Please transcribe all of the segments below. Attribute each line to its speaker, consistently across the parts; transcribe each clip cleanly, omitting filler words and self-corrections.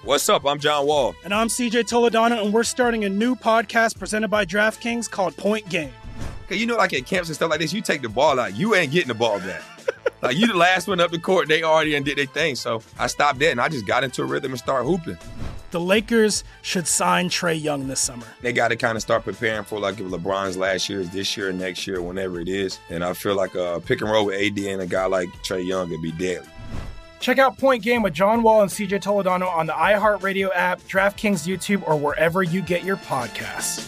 Speaker 1: What's up? I'm John Wall.
Speaker 2: And I'm CJ Toledano, and we're starting a new podcast presented by DraftKings called Point Game.
Speaker 1: Okay, you know, like at camps and stuff like this, you take the ball out, you ain't getting the ball back. Like, you the last one up the court, they already did their thing. So I stopped that, and I just got into a rhythm and started hooping.
Speaker 2: The Lakers should sign Trae Young this summer.
Speaker 1: They got to kind of start preparing for, like, if LeBron's last year is this year, next year, whenever it is. And I feel like a pick and roll with AD and a guy like Trae Young would be deadly.
Speaker 2: Check out Point Game with John Wall and CJ Toledano on the iHeartRadio app, DraftKings YouTube, or wherever you get your podcasts.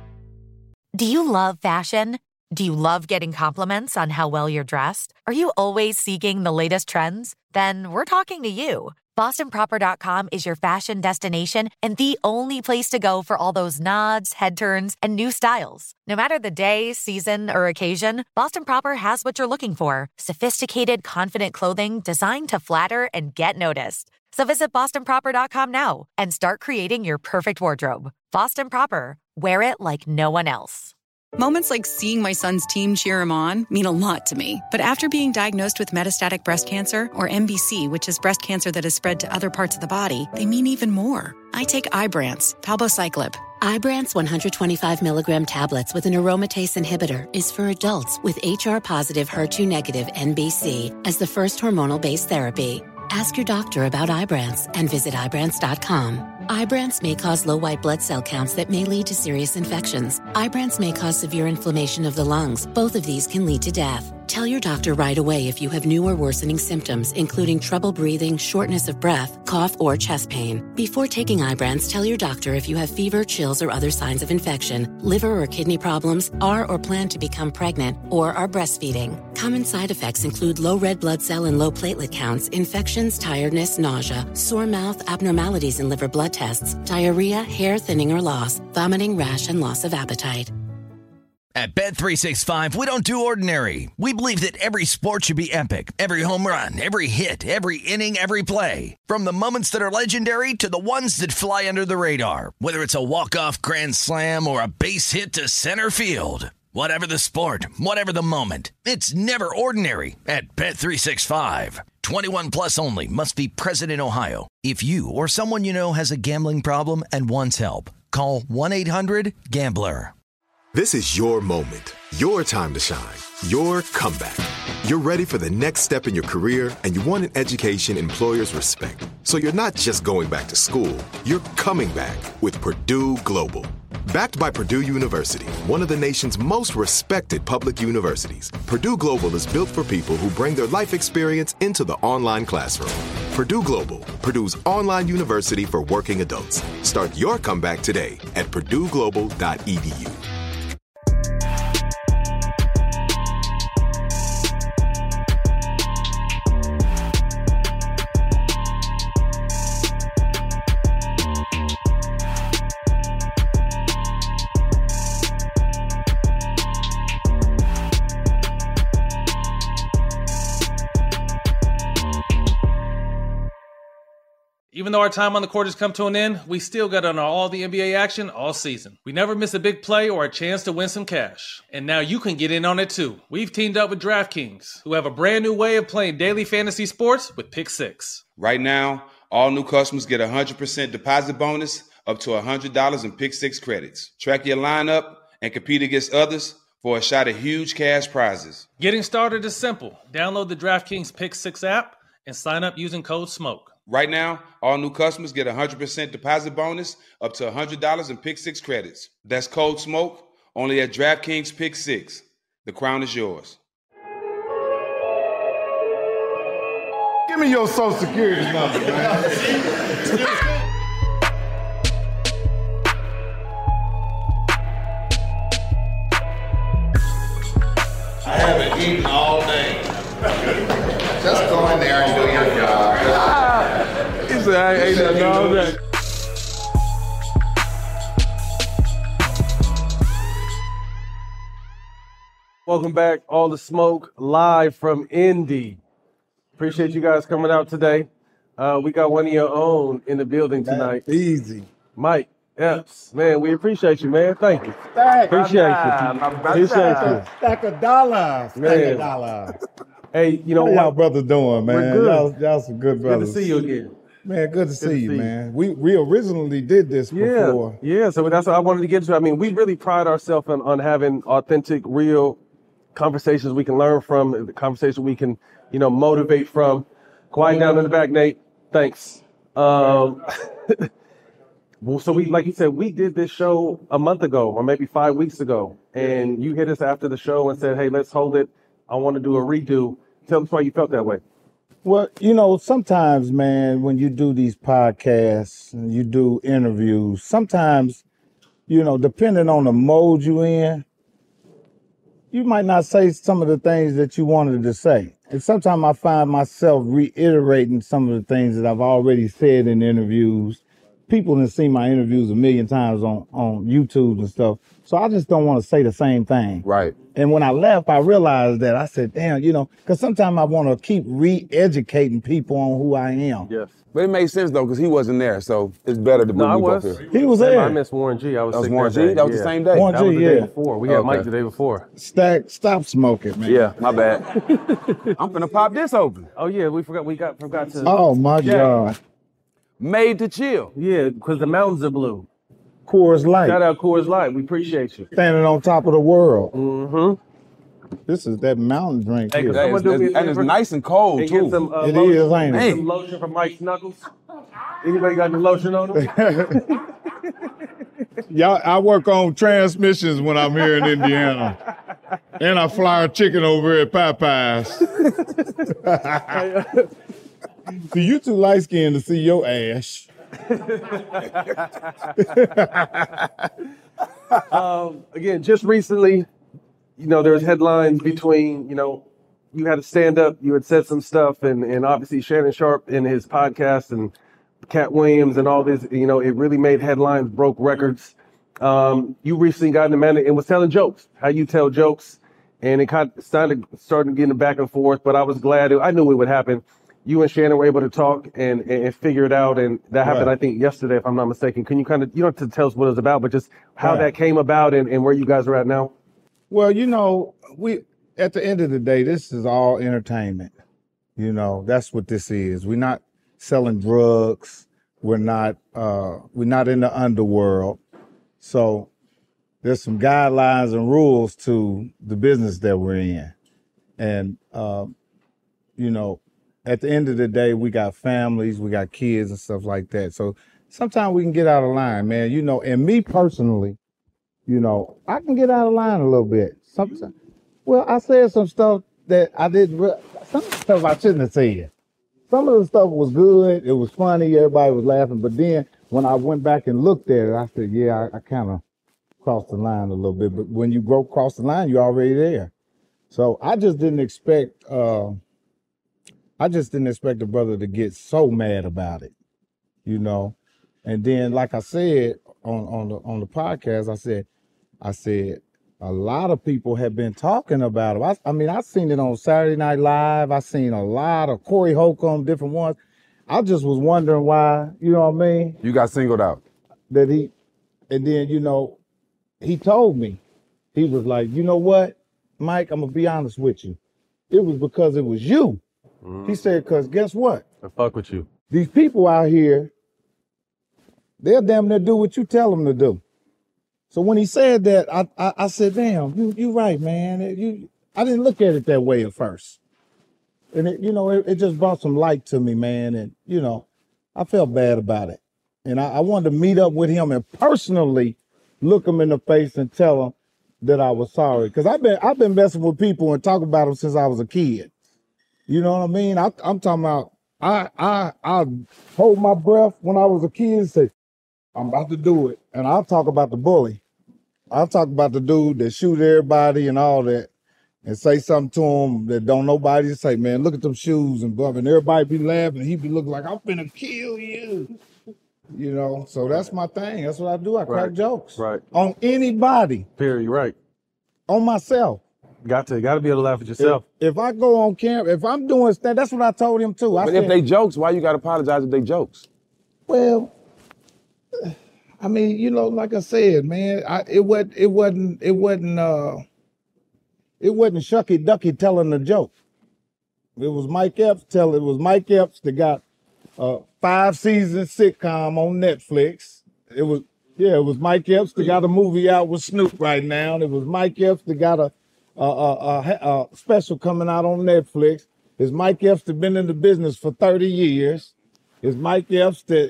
Speaker 3: Do you love fashion? Do you love getting compliments on how well you're dressed? Are you always seeking the latest trends? Then we're talking to you. BostonProper.com is your fashion destination and the only place to go for all those nods, head turns, and new styles. No matter the day, season, or occasion, Boston Proper has what you're looking for. Sophisticated, confident clothing designed to flatter and get noticed. So visit BostonProper.com now and start creating your perfect wardrobe. Boston Proper. Wear it like no one else.
Speaker 4: Moments like seeing my son's team cheer him on mean a lot to me. But after being diagnosed with metastatic breast cancer, or MBC, which is breast cancer that has spread to other parts of the body, they mean even more. I take Ibrance, palbociclib.
Speaker 5: Ibrance 125 milligram tablets with an aromatase inhibitor is for adults with HR-positive, HER2-negative MBC as the first hormonal-based therapy. Ask your doctor about Ibrance and visit Ibrance.com. Ibrance may cause low white blood cell counts that may lead to serious infections. Ibrance may cause severe inflammation of the lungs. Both of these can lead to death. Tell your doctor right away if you have new or worsening symptoms, including trouble breathing, shortness of breath, cough, or chest pain. Before taking Ibrance, tell your doctor if you have fever, chills, or other signs of infection, liver or kidney problems, are or plan to become pregnant, or are breastfeeding. Common side effects include low red blood cell and low platelet counts, infections, tiredness, nausea, sore mouth, abnormalities in liver blood tests, diarrhea, hair thinning or loss, vomiting, rash, and loss of appetite.
Speaker 6: At Bet365, we don't do ordinary. We believe that every sport should be epic. Every home run, every hit, every inning, every play. From the moments that are legendary to the ones that fly under the radar. Whether it's a walk-off grand slam or a base hit to center field. Whatever the sport, whatever the moment. It's never ordinary at Bet365. 21 plus only. Must be present in Ohio. If you or someone you know has a gambling problem and wants help, call 1-800-GAMBLER.
Speaker 7: This is your moment, your time to shine, your comeback. You're ready for the next step in your career, and you want an education employers respect. So you're not just going back to school, you're coming back with Purdue Global. Backed by Purdue University, one of the nation's most respected public universities, Purdue Global is built for people who bring their life experience into the online classroom. Purdue Global, Purdue's online university for working adults. Start your comeback today at purdueglobal.edu.
Speaker 8: Even though our time on the court has come to an end, we still got on all the NBA action all season. We never miss a big play or a chance to win some cash. And now you can get in on it too. We've teamed up with DraftKings, who have a brand new way of playing daily fantasy sports with Pick 6.
Speaker 9: Right now, all new customers get a 100% deposit bonus up to $100 in Pick 6 credits. Track your lineup and compete against others for a shot at huge cash prizes.
Speaker 8: Getting started is simple. Download the DraftKings Pick 6 app and sign up using code SMOKE.
Speaker 9: Right now, all new customers get a 100% deposit bonus up to $100 in Pick 6 credits. That's code SMOKE, only at DraftKings Pick 6. The crown is yours.
Speaker 10: Give me your social security number, man.
Speaker 11: I haven't eaten all day.
Speaker 12: Just go in there and do your job.
Speaker 10: He said, I ain't nothing all day. Welcome back, All the Smoke, live from Indy. Appreciate you guys coming out today. We got one of your own in the building tonight.
Speaker 13: Easy.
Speaker 10: Mike Epps. Man, we appreciate you, man. Thank you. Appreciate you. Appreciate you.
Speaker 13: Stack of dollars.
Speaker 10: Man.
Speaker 13: Stack of dollars.
Speaker 10: Hey, you know
Speaker 13: How y'all
Speaker 10: what?
Speaker 13: brothers doing, man?
Speaker 10: We're good.
Speaker 13: Y'all some good brothers.
Speaker 10: Good to see you again.
Speaker 13: Man, good to see you, man. We originally did this before.
Speaker 10: Yeah, so that's what I wanted to get to. I mean, we really pride ourselves on having authentic, real conversations we can learn from, the conversation we can, motivate from. Quiet down in the back, Nate. Thanks. Well, so like you said, we did this show a month ago or maybe 5 weeks ago, and you hit us after the show and said, hey, let's hold it. I want to do a redo. Tell us why you felt that way.
Speaker 13: Well, sometimes, man, when you do these podcasts and you do interviews, sometimes, depending on the mode you in, you might not say some of the things that you wanted to say. And sometimes I find myself reiterating some of the things that I've already said in interviews. People have seen my interviews a million times on YouTube and stuff. So I just don't want to say the same thing.
Speaker 14: Right.
Speaker 13: And when I left, I realized that I said, damn, because sometimes I want to keep re-educating people on who I am.
Speaker 10: Yes.
Speaker 14: But it made sense, though, because he wasn't there. So it's better to bring you both here.
Speaker 13: He was there.
Speaker 10: I missed Warren G. I was
Speaker 14: That was
Speaker 10: sick
Speaker 14: Warren
Speaker 10: that
Speaker 14: G?
Speaker 10: day.
Speaker 14: That was the same day?
Speaker 13: Warren
Speaker 10: That was
Speaker 13: G,
Speaker 10: the day
Speaker 13: yeah.
Speaker 10: before. We had Mike the day before.
Speaker 13: Stack, stop smoking, man.
Speaker 14: Yeah, my bad. I'm finna pop this open.
Speaker 10: Oh, yeah, we forgot to.
Speaker 13: Oh, my God.
Speaker 14: Made to chill.
Speaker 10: Yeah, because the mountains are blue.
Speaker 13: Coors Light.
Speaker 10: Shout out Coors Light. We appreciate you.
Speaker 13: Standing on top of the world.
Speaker 10: Mm-hmm.
Speaker 13: This is that mountain drink
Speaker 10: Hey,
Speaker 13: here.
Speaker 10: can someone do me a
Speaker 14: And it's
Speaker 10: favor
Speaker 14: nice and cold,
Speaker 10: and
Speaker 14: too.
Speaker 10: get some
Speaker 13: It
Speaker 10: lotion,
Speaker 13: is, ain't it?
Speaker 10: Some lotion from Mike Snuggles. Anybody got the lotion on them?
Speaker 13: Y'all, I work on transmissions when I'm here in Indiana. And I fly a chicken over here at Popeyes. See, you too light-skinned to see your ass.
Speaker 10: Again, just recently, there was headlines between, you had to stand up, you had said some stuff, and obviously Shannon Sharp in his podcast and Cat Williams and all this, it really made headlines, broke records. You recently got in the man and was telling jokes, how you tell jokes, and it kind of started getting back and forth, but I was glad, I knew it would happen. You and Shannon were able to talk and figure it out, and that happened, I think, yesterday, if I'm not mistaken. Can you you don't have to tell us what it was about, but just how that came about and where you guys are at now?
Speaker 13: Well, we at the end of the day, this is all entertainment. That's what this is. We're not selling drugs. We're not in the underworld. So there's some guidelines and rules to the business that we're in. And, at the end of the day, we got families, we got kids and stuff like that. So sometimes we can get out of line, man. And me personally, I can get out of line a little bit. Sometimes. Well, I said some stuff that I didn't. Some stuff I shouldn't have said. Some of the stuff was good. It was funny. Everybody was laughing. But then when I went back and looked at it, I said, yeah, I kind of crossed the line a little bit. But when you cross the line, you're already there. So I just didn't expect. I just didn't expect the brother to get so mad about it, And then, like I said on the podcast, I said a lot of people have been talking about it. I seen it on Saturday Night Live. I seen a lot of Corey Holcomb, different ones. I just was wondering why. You know what I mean?
Speaker 14: You got singled out.
Speaker 13: And then he told me, he was like, you know what, Mike? I'm gonna be honest with you. It was because it was you. He said, because guess what?
Speaker 10: I fuck with you.
Speaker 13: These people out here, they'll damn near do what you tell them to do. So when he said that, I said, damn, you right, man. I didn't look at it that way at first. And it just brought some light to me, man. And, I felt bad about it. And I wanted to meet up with him and personally look him in the face and tell him that I was sorry. Because I've been messing with people and talking about them since I was a kid. You know what I mean? I'm talking about, I hold my breath when I was a kid and say, I'm about to do it. And I'll talk about the bully. I'll talk about the dude that shoot everybody and all that and say something to him that don't nobody say, man, look at them shoes and blah, and everybody be laughing and he be looking like, I'm finna kill you. So that's my thing. That's what I do. I crack jokes.
Speaker 10: Right.
Speaker 13: On anybody.
Speaker 10: Period, right.
Speaker 13: On myself.
Speaker 10: Got to be able to laugh at yourself.
Speaker 13: If I go on camera, if I'm doing stuff, that's what I told him too.
Speaker 14: But if they jokes, why you got to apologize if they jokes?
Speaker 13: Well, I mean, like I said, man, it wasn't Shucky Ducky telling the joke. It was Mike Epps that got 5-season sitcom on Netflix. It was Mike Epps that got a movie out with Snoop right now. It was Mike Epps that got a special coming out on Netflix. It's Mike Epps that been in the business for 30 years. It's Mike Epps that,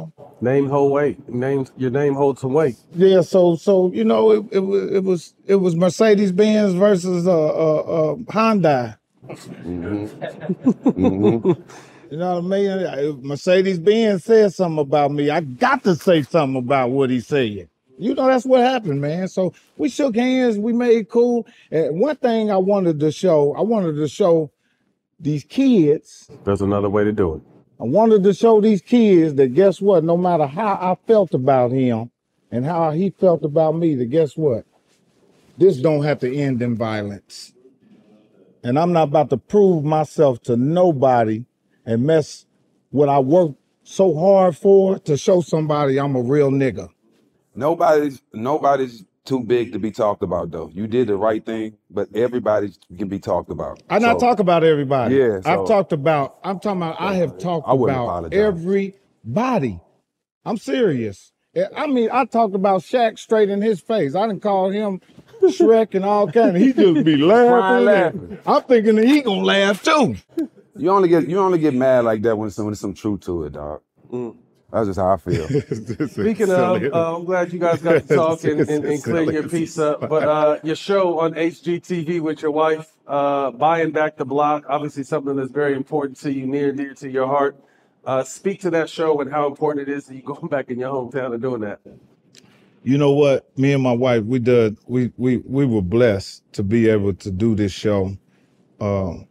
Speaker 10: Your name holds some weight.
Speaker 13: Yeah, so it was Mercedes-Benz versus Hyundai. You know what I mean? Mercedes-Benz said something about me. I got to say something about what he said. That's what happened, man. So we shook hands, we made cool. And one thing I wanted to show these kids.
Speaker 10: There's another way to do it.
Speaker 13: I wanted to show these kids that guess what? No matter how I felt about him and how he felt about me, that guess what? This don't have to end in violence. And I'm not about to prove myself to nobody and mess what I worked so hard for to show somebody I'm a real nigga.
Speaker 14: Nobody's too big to be talked about, though. You did the right thing, but everybody can be talked about.
Speaker 13: I not talk about everybody.
Speaker 14: Yeah,
Speaker 13: I have talked about everybody. I'm serious. I mean, I talked about Shaq straight in his face. I didn't call him Shrek and all kind of. He just be laughing. I'm thinking that he gonna laugh too.
Speaker 14: You only get mad like that when there's some truth to it, dog. That's just how I feel.
Speaker 10: Speaking of, I'm glad you guys got to talk and clear your piece up. But your show on HGTV with your wife, Buying Back the Block, obviously something that's very important to you, near and dear to your heart. Speak to that show and how important it is that you going back in your hometown and doing that.
Speaker 13: You know what? Me and my wife, we were blessed to be able to do this show. I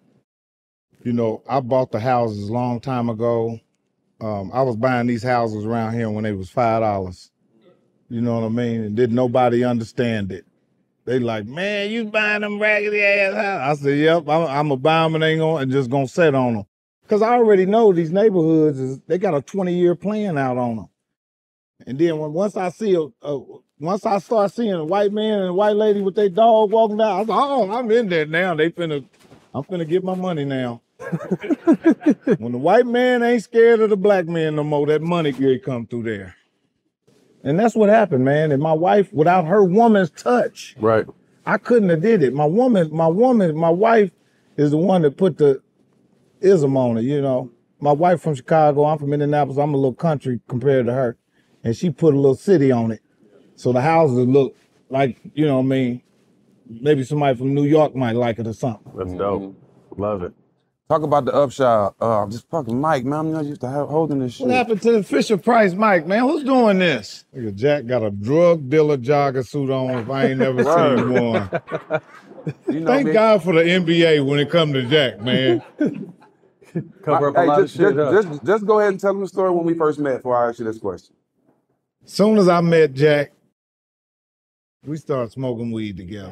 Speaker 13: bought the houses a long time ago. I was buying these houses around here when they was $5. You know what I mean? And didn't nobody understand it. They like, man, you buying them raggedy ass houses. I said, yep, I'm going to buy them and just going to sit on them. Because I already know these neighborhoods, they got a 20-year plan out on them. And then once I start seeing a white man and a white lady with their dog walking down, I was like, oh, I'm in there now. I'm finna get my money now. When the white man ain't scared of the black man no more, that money can come through there. And that's what happened, man. And my wife, without her woman's touch,
Speaker 10: right,
Speaker 13: I couldn't have did it. My wife is the one that put the ism on it, My wife from Chicago, I'm from Indianapolis. I'm a little country compared to her. And she put a little city on it. So the houses look like, maybe somebody from New York might like it or something.
Speaker 10: That's dope. Love it.
Speaker 14: Talk about the Upshaw. Just fucking Mike, man. I'm not used to holding this shit.
Speaker 13: What happened to the Fisher-Price Mike, man? Who's doing this? Nigga, Jack got a drug dealer jogger suit on if I ain't never seen one. Thank God for the NBA when it comes to Jack, man.
Speaker 10: Cover up a lot of shit up.
Speaker 14: Just go ahead and tell them the story when we first met before I ask you this question.
Speaker 13: Soon as I met Jack, we started smoking weed together.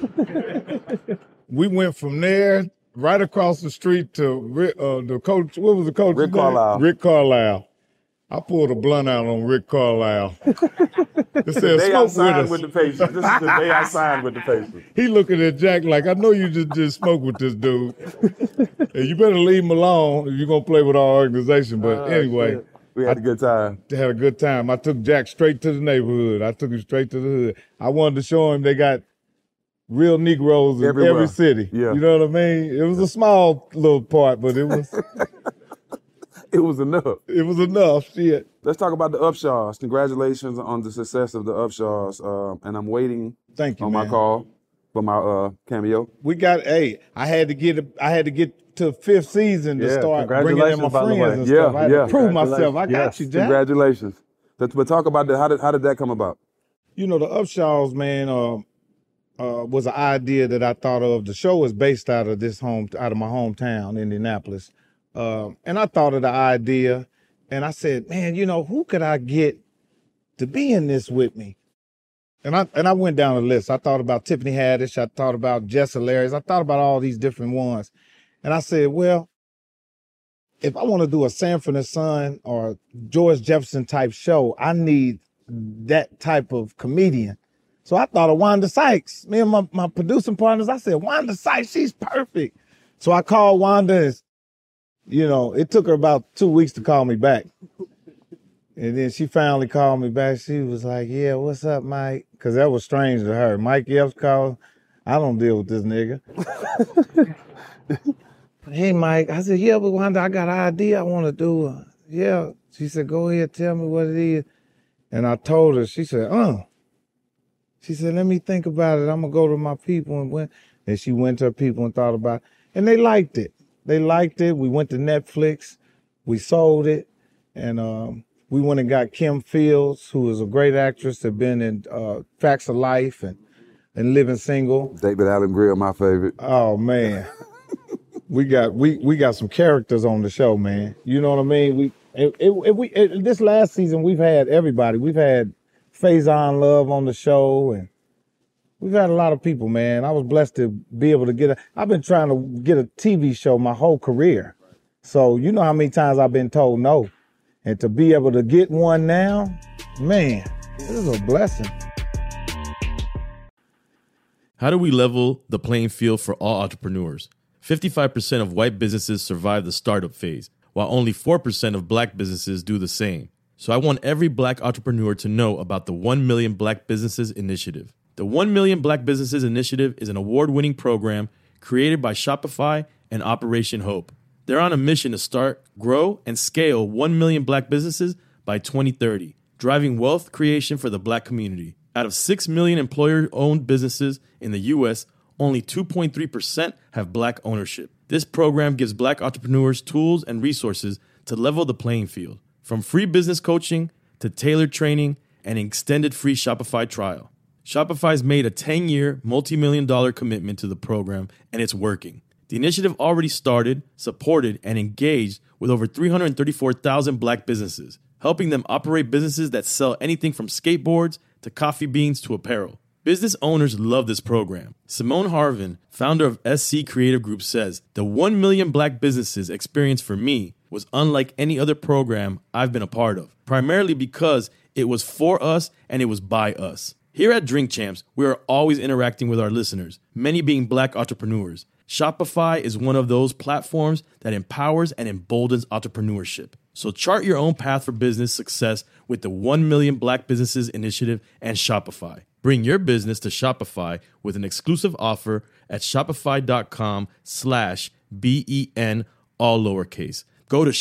Speaker 13: We went from there right across the street to the coach. What was the coach?
Speaker 14: Rick Carlisle.
Speaker 13: Rick Carlisle. I pulled a blunt out on Rick Carlisle. It said, "Smoke with us."
Speaker 14: With the Pacers. This is the day I signed with the Pacers.
Speaker 13: He looking at Jack like, I know you just smoke with this dude. And you better leave him alone if you're gonna play with our organization. But anyway.
Speaker 14: Shit. We had a good time.
Speaker 13: Had a good time. I took Jack straight to the neighborhood. I took him straight to the hood. I wanted to show him they got real Negroes in every city.
Speaker 14: Yeah.
Speaker 13: You know what I mean? It was a small little part, but it was
Speaker 14: it was enough.
Speaker 13: It was enough. Shit.
Speaker 14: Let's talk about the Upshaws. Congratulations on the success of the Upshaws. And I'm waiting my call for my cameo.
Speaker 13: I had to get to 5th season to start bringing in my friends and stuff. I had to prove myself. I got you, Jack.
Speaker 14: Congratulations. But talk about that. How did that come about?
Speaker 13: The Upshaws, man, was an idea that I thought of. The show is based out of my hometown, Indianapolis. And I thought of the idea, and I said, man, who could I get to be in this with me? And I went down the list. I thought about Tiffany Haddish. I thought about Jess Hilarious. I thought about all these different ones. And I said, well, if I want to do a Sanford and Son or George Jefferson type show, I need that type of comedian. So I thought of Wanda Sykes. Me and my producing partners, I said, Wanda Sykes, she's perfect. So I called Wanda and you know, it took her about 2 weeks to call me back. And then she finally called me back. She was like, yeah, what's up, Mike? Because that was strange to her. Mike Epps called. I don't deal with this nigga. Hey, Mike. I said, yeah, but Wanda, I got an idea I want to do. Yeah. She said, go ahead, tell me what it is. And I told her. She said, She said, let me think about it. I'm going to go to my people. And she went to her people and thought about it. And they liked it. They liked it. We went to Netflix. We sold it. And we went and got Kim Fields, who is a great actress, had been in Facts of Life and Living Single.
Speaker 14: David Allen Greer, my favorite.
Speaker 13: Oh, man. we got some characters on the show, man. You know what I mean? This last season, we've had everybody. We've had Faison Love on the show, and we've had a lot of people, man. I was blessed to be able to I've been trying to get a TV show my whole career. So you know how many times I've been told no. And to be able to get one now, man, this is a blessing.
Speaker 15: How do we level the playing field for all entrepreneurs? 55% of white businesses survive the startup phase, while only 4% of black businesses do the same. So I want every black entrepreneur to know about the 1 Million Black Businesses Initiative. The 1 Million Black Businesses Initiative is an award-winning program created by Shopify and Operation Hope. They're on a mission to start, grow, and scale 1 million black businesses by 2030, driving wealth creation for the black community. Out of 6 million employer-owned businesses in the U.S., only 2.3% have black ownership. This program gives black entrepreneurs tools and resources to level the playing field, from free business coaching to tailored training and an extended free Shopify trial. Shopify's made a 10-year, multi-million-dollar commitment to the program, and it's working. The initiative already started, supported, and engaged with over 334,000 black businesses, helping them operate businesses that sell anything from skateboards to coffee beans to apparel. Business owners love this program. Simone Harvin, founder of SC Creative Group, says, the 1 Million Black Businesses experience for me was unlike any other program I've been a part of, primarily because it was for us and it was by us. Here at Drink Champs, we are always interacting with our listeners, many being black entrepreneurs. Shopify is one of those platforms that empowers and emboldens entrepreneurship. So chart your own path for business success with the 1 Million Black Businesses Initiative and Shopify. Bring your business to Shopify with an exclusive offer at shopify.com/BEN, all lowercase. Go to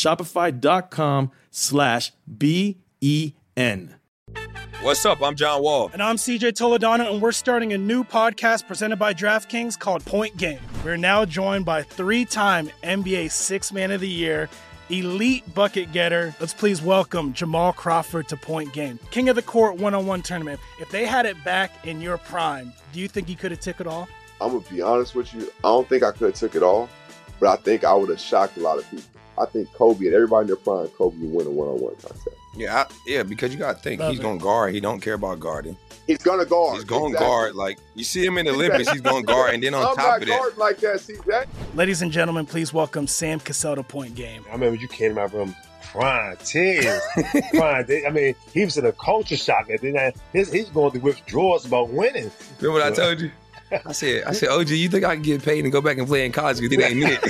Speaker 15: shopify.com/BEN.
Speaker 1: What's up? I'm John Wall.
Speaker 2: And I'm CJ Toledano, and we're starting a new podcast presented by DraftKings called Point Game. We're now joined by 3-time NBA Sixth Man of the Year, elite bucket getter. Let's please welcome Jamal Crawford to Point Game. King of the Court one-on-one tournament. If they had it back in your prime, do you think you could have took it all?
Speaker 16: I'm going to be honest with you. I don't think I could have took it all, but I think I would have shocked a lot of people. I think Kobe and everybody in their prime, Kobe would win a one-on-one contest.
Speaker 1: Yeah, because you got to think, he's going to guard. He don't care about guarding.
Speaker 16: He's going to guard.
Speaker 1: He's going to guard. Like, you see him in the Olympics, he's going to guard. And then on top of that.
Speaker 16: I'm not guarding like that, CJ.
Speaker 2: Ladies and gentlemen, please welcome Sam Cassell to Point Game.
Speaker 17: I remember you came out from prime 10. I mean, he was in a culture shock. And then he's going through withdrawals about winning.
Speaker 1: Remember what I told you? I said, OG, you think I can get paid and go back and play in college because it ain't it?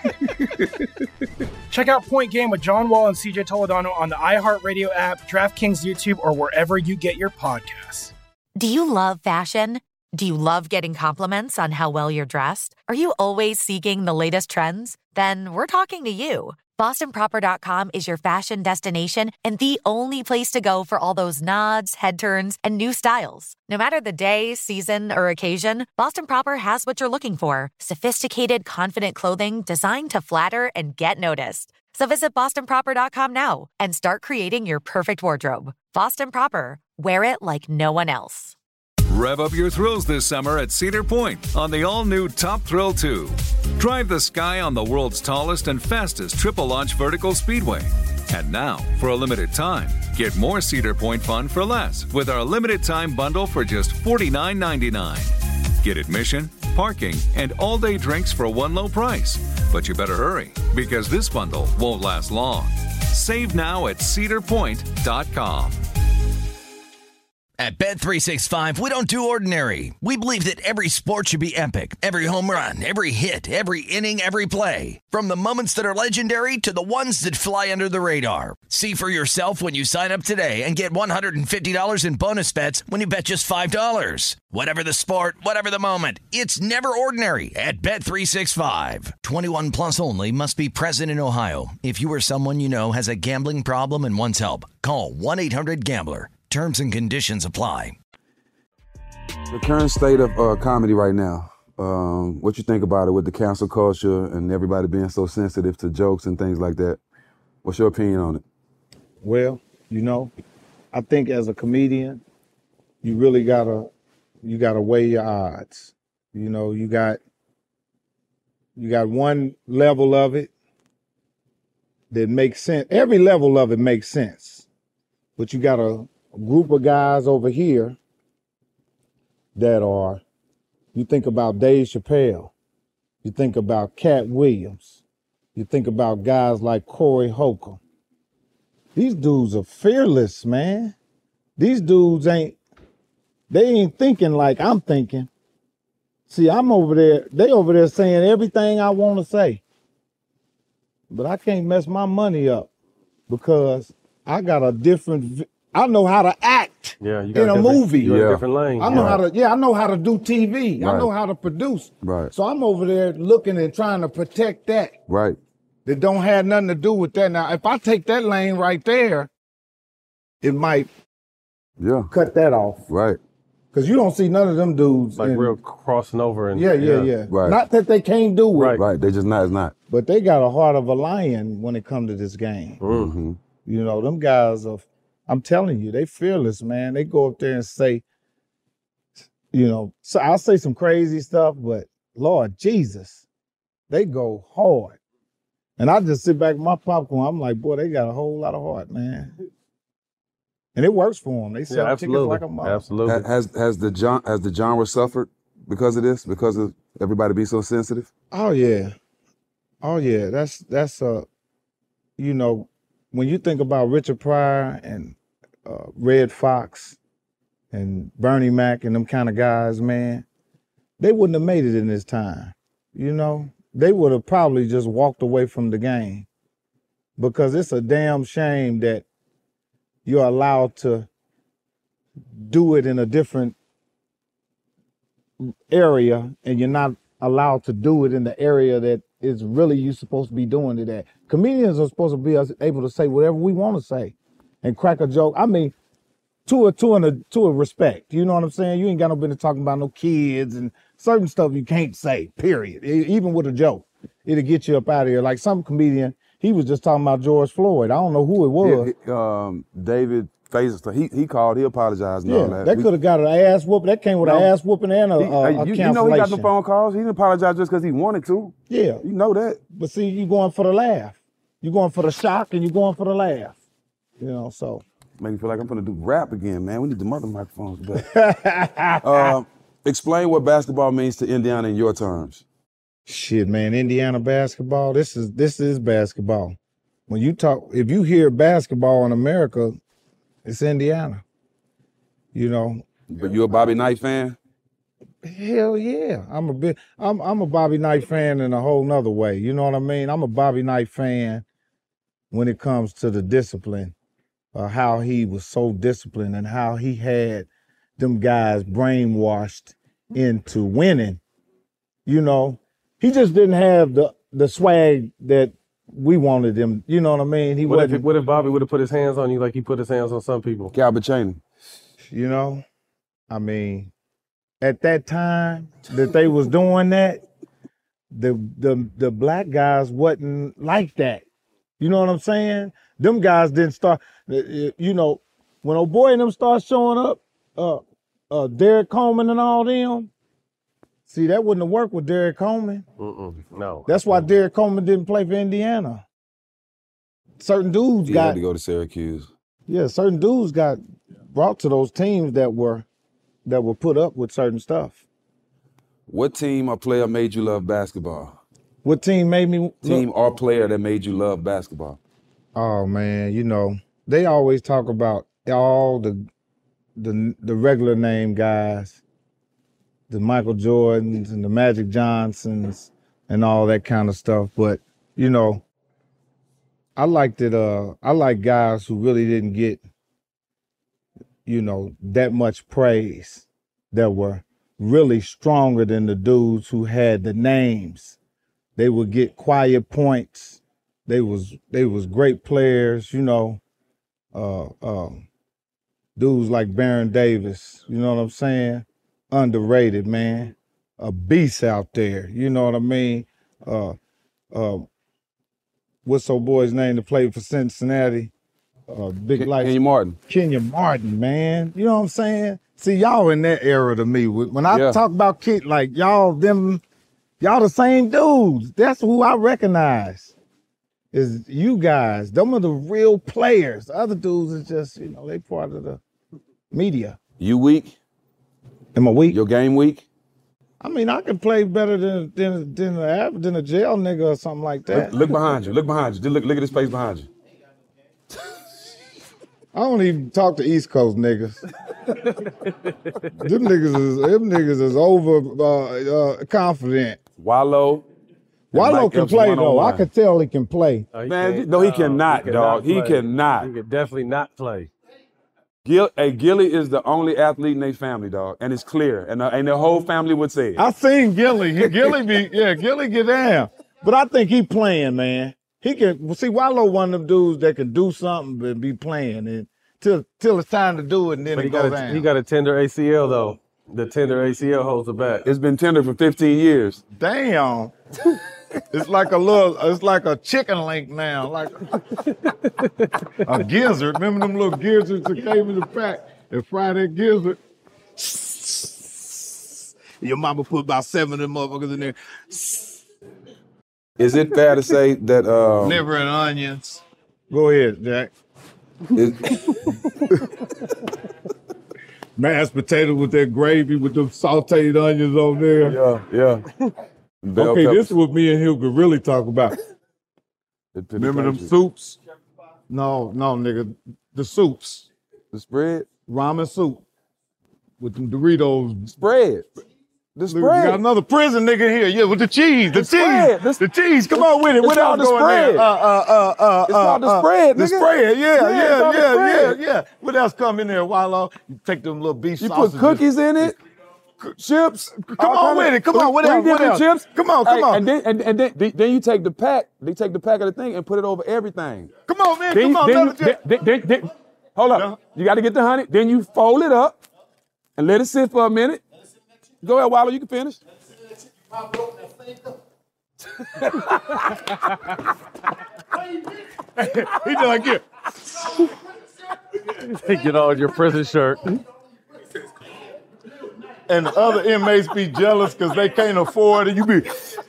Speaker 2: Check out Point Game with John Wall and CJ Toledano on the iHeartRadio app, DraftKings YouTube, or wherever you get your podcasts.
Speaker 3: Do you love fashion? Do you love getting compliments on how well you're dressed? Are you always seeking the latest trends? Then we're talking to you. BostonProper.com is your fashion destination and the only place to go for all those nods, head turns, and new styles. No matter the day, season, or occasion, Boston Proper has what you're looking for. Sophisticated, confident clothing designed to flatter and get noticed. So visit BostonProper.com now and start creating your perfect wardrobe. Boston Proper. Wear it like no one else.
Speaker 18: Rev up your thrills this summer at Cedar Point on the all-new Top Thrill 2. Drive the sky on the world's tallest and fastest triple-launch vertical speedway. And now, for a limited time, get more Cedar Point fun for less with our limited-time bundle for just $49.99. Get admission, parking, and all-day drinks for one low price. But you better hurry, because this bundle won't last long. Save now at cedarpoint.com.
Speaker 6: At Bet365, we don't do ordinary. We believe that every sport should be epic. Every home run, every hit, every inning, every play. From the moments that are legendary to the ones that fly under the radar. See for yourself when you sign up today and get $150 in bonus bets when you bet just $5. Whatever the sport, whatever the moment, it's never ordinary at Bet365. 21 plus only. Must be present in Ohio. If you or someone you know has a gambling problem and wants help, call 1-800-GAMBLER. Terms and conditions apply.
Speaker 14: The current state of comedy right now, what you think about it with the cancel culture and everybody being so sensitive to jokes and things like that? What's your opinion on it?
Speaker 13: Well, I think as a comedian, you really gotta weigh your odds. You got one level of it that makes sense. Every level of it makes sense, but you got a group of guys over here that are, you think about Dave Chappelle, you think about Cat Williams, you think about guys like Corey Holcomb. These dudes are fearless, man. These dudes ain't thinking like I'm thinking. See, I'm over there, they over there saying everything I want to say. But I can't mess my money up because I got a different, I know how to act in a movie.
Speaker 10: You're in a different lane.
Speaker 13: I know how to, I know how to do TV. Right. I know how to produce.
Speaker 14: Right.
Speaker 13: So I'm over there looking and trying to protect that.
Speaker 14: Right.
Speaker 13: That don't have nothing to do with that. Now, if I take that lane right there, it might cut that off.
Speaker 14: Right.
Speaker 13: Because you don't see none of them dudes.
Speaker 10: Like real crossing over. And
Speaker 13: Yeah.
Speaker 14: Right.
Speaker 13: Not that they can't do it.
Speaker 14: Right. They just not, it's not.
Speaker 13: But they got a heart of a lion when it comes to this game.
Speaker 14: Mm-hmm.
Speaker 13: Them guys are, I'm telling you, they fearless, man. They go up there and say, so I'll say some crazy stuff, but Lord Jesus, they go hard. And I just sit back with my popcorn. I'm like, boy, they got a whole lot of heart, man. And it works for them. They sell tickets like a mother.
Speaker 10: Absolutely.
Speaker 14: Has the genre suffered because of this? Because of everybody being so sensitive?
Speaker 13: Oh yeah. That's when you think about Richard Pryor and Red Fox and Bernie Mac and them kind of guys, man, they wouldn't have made it in this time. They would have probably just walked away from the game because it's a damn shame that you're allowed to do it in a different area and you're not allowed to do it in the area that is really you supposed to be doing it at. Comedians are supposed to be able to say whatever we want to say and crack a joke. I mean, to a respect. You know what I'm saying? You ain't got no business talking about no kids and certain stuff you can't say, period. Even with a joke, it'll get you up out of here. Like some comedian, he was just talking about George Floyd. I don't know who it was.
Speaker 14: David Faison, he called, he apologized and all that.
Speaker 13: That could have got an ass whooping. That came with an ass whooping and a cancellation.
Speaker 14: You know he got the phone calls. He didn't apologize just because he wanted to.
Speaker 13: Yeah.
Speaker 14: You know that.
Speaker 13: But see, you going for the laugh. You going for the shock and you going for the laugh. So.
Speaker 14: Make me feel like I'm gonna do rap again, man. We need the mother microphones back. Explain what basketball means to Indiana in your terms.
Speaker 13: Shit, man, Indiana basketball, this is basketball. If you hear basketball in America, it's Indiana.
Speaker 14: But you a Bobby Knight fan?
Speaker 13: Hell yeah. I'm a Bobby Knight fan in a whole nother way. You know what I mean? I'm a Bobby Knight fan when it comes to the discipline. How he was so disciplined and how he had them guys brainwashed into winning. He just didn't have the swag that we wanted him. You know what I mean?
Speaker 10: What if Bobby would have put his hands on you like he put his hands on some people?
Speaker 14: Calbert Cheaney.
Speaker 13: I mean, at that time that they was doing that, the black guys wasn't like that. You know what I'm saying? Them guys didn't start, when old boy and them start showing up, Derek Coleman and all them, see, that wouldn't have worked with Derek Coleman.
Speaker 10: No.
Speaker 13: That's why Derek Coleman didn't play for Indiana. Certain dudes
Speaker 14: He had to go to Syracuse.
Speaker 13: Yeah, certain dudes got brought to those teams that were put up with certain stuff.
Speaker 14: What team or player made you love basketball?
Speaker 13: What team made me?
Speaker 14: Team or player that made you love basketball?
Speaker 13: Oh man, they always talk about all the the regular name guys, the Michael Jordans and the Magic Johnsons and all that kind of stuff. But, you know, I like guys who really didn't get, you know, that much praise, that were really stronger than the dudes who had the names. They would get quiet points. They was great players, you know. Dudes like Baron Davis, you know what I'm saying? Underrated, man. A beast out there, you know what I mean? What's old boy's name that played for Cincinnati? Big light.
Speaker 14: Kenyon Martin.
Speaker 13: Kenyon Martin, man. You know what I'm saying? See, y'all in that era to me. When I talk about kids, like y'all the same dudes. That's who I recognize. Is you guys. Them are the real players. The other dudes is just, you know, they part of the media.
Speaker 14: You weak?
Speaker 13: Am I weak?
Speaker 14: Your game weak?
Speaker 13: I mean, I could play better than a jail nigga or something like that.
Speaker 14: Look behind you. Look behind you. Look at this face behind you.
Speaker 13: I don't even talk to East Coast niggas. Them niggas is over confident.
Speaker 14: Wallow
Speaker 13: can play though. I could tell he can play.
Speaker 14: Man, no, he cannot, dog. He cannot.
Speaker 17: He can definitely not play.
Speaker 14: Gilly is the only athlete in their family, dog, and it's clear, and the whole family would say it.
Speaker 13: I seen Gilly. Gilly get down, but I think he playing, man. He can see Wallow one of them dudes that can do something and be playing, and till it's time to do it, and then
Speaker 17: But
Speaker 13: it goes down.
Speaker 17: he got a tender ACL though. The tender ACL holds it back.
Speaker 14: It's been tender for 15 years.
Speaker 13: Damn. It's like a chicken link now, like a gizzard. Remember them little gizzards that came in the pack and fried that gizzard? Your mama put about 7 of them motherfuckers in there.
Speaker 14: Is it fair to say that
Speaker 13: liver and onions? Go ahead, Jack. Mashed potato with that gravy with them sauteed onions on there.
Speaker 14: Yeah.
Speaker 13: Okay, this is what me and him could really talk about. Remember them soups? No, nigga. The soups.
Speaker 14: The spread?
Speaker 13: Ramen soup. With them Doritos.
Speaker 14: Spread. The spread.
Speaker 13: We got another prison nigga here. Yeah, with the cheese. The cheese. The cheese. Come on with it.
Speaker 14: It's called the spread.
Speaker 13: It's called
Speaker 14: the spread,
Speaker 13: The
Speaker 14: nigga.
Speaker 13: spread.
Speaker 14: Yeah.
Speaker 13: Yeah. What else come in there, Wallow? You take them little beef
Speaker 14: You
Speaker 13: sausages.
Speaker 14: put cookies in it? Chips?
Speaker 13: Come on with it. Come on. What else?
Speaker 14: Chips?
Speaker 13: Come on.
Speaker 14: And then you take the pack. They take the pack of the thing and put it over everything.
Speaker 13: Come on, man. Come on.
Speaker 14: Then hold up. You got to get the honey. Then you fold it up and let it sit for a minute. Go ahead, Wallow. You can finish.
Speaker 13: He like it.
Speaker 17: Get on your prison shirt.
Speaker 13: And the other inmates be jealous because they can't afford it. You be.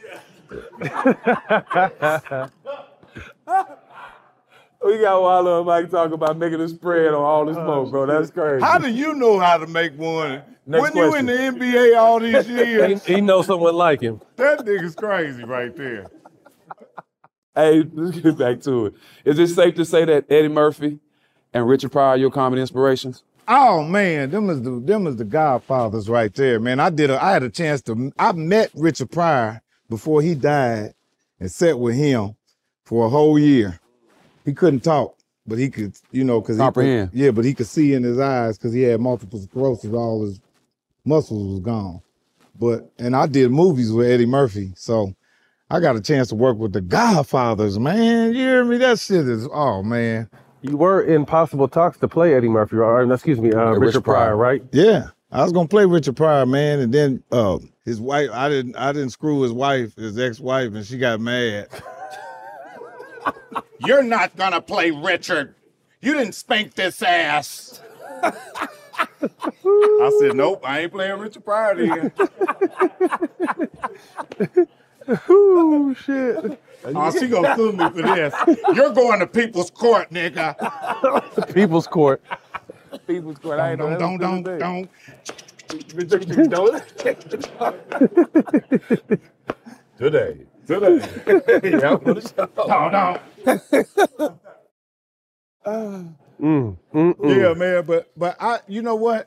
Speaker 14: We got Wallow and Mike talking about making a spread on all this smoke, bro. That's crazy.
Speaker 13: How do you know how to make one?
Speaker 14: Next
Speaker 13: You in the NBA all these years?
Speaker 17: He knows someone like him.
Speaker 13: That nigga's crazy right there.
Speaker 14: Hey, let's get back to it. Is it safe to say that Eddie Murphy and Richard Pryor are your comedy inspirations?
Speaker 13: Oh man, them is the Godfathers right there, man. I had a chance I met Richard Pryor before he died and sat with him for a whole year. He couldn't talk, but he could, because
Speaker 14: comprehend.
Speaker 13: But he could see in his eyes because he had multiple sclerosis. All his muscles was gone. And I did movies with Eddie Murphy, so I got a chance to work with the Godfathers, man. You hear me? That shit is, oh man.
Speaker 17: You were in possible talks to play Eddie Murphy, Richard Pryor, right?
Speaker 13: Yeah, I was gonna play Richard Pryor, man, and then his wife. I didn't screw his wife, his ex-wife, and she got mad. You're not gonna play Richard. You didn't spank this ass. I said, nope, I ain't playing Richard Pryor then.
Speaker 17: Ooh, shit.
Speaker 13: Oh, she gonna sue me for this. You're going to people's court, nigga.
Speaker 17: People's court.
Speaker 14: People's court. I ain't know.
Speaker 13: Don't. Today. Yeah, for the show. Yeah, man. But you know what?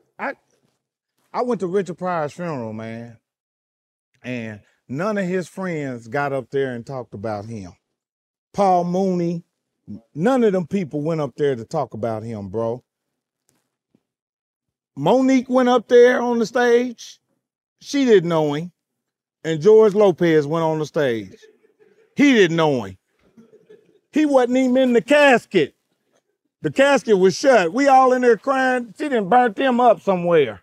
Speaker 13: I went to Richard Pryor's funeral, man, and none of his friends got up there and talked about him. Paul Mooney, none of them people went up there to talk about him, bro. Monique went up there on the stage. She didn't know him. And George Lopez went on the stage. He didn't know him. He wasn't even in the casket. The casket was shut. We all in there crying. She done burnt him up somewhere.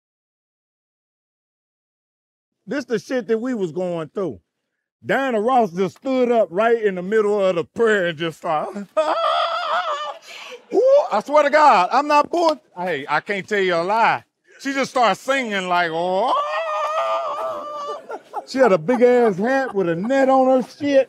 Speaker 13: This the shit that we was going through. Diana Ross just stood up right in the middle of the prayer and just started. Ooh, I swear to God, I'm not bored. Hey, I can't tell you a lie. She just started singing like, oh. She had a big ass hat with a net on her shit.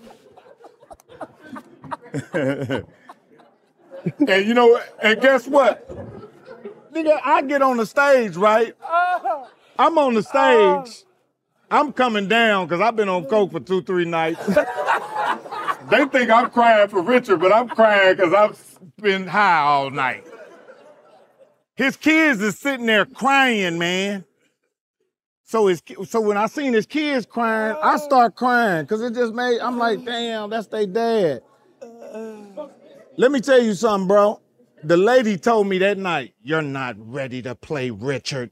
Speaker 13: And you know, and guess what? Nigga, I get on the stage, right? I'm on the stage. I'm coming down because I've been on coke for 2-3 nights. They think I'm crying for Richard, but I'm crying because I've been high all night. His kids is sitting there crying, man. So when I seen his kids crying, I start crying because it just made, I'm like, damn, that's their dad. Let me tell you something, bro. The lady told me that night, you're not ready to play Richard.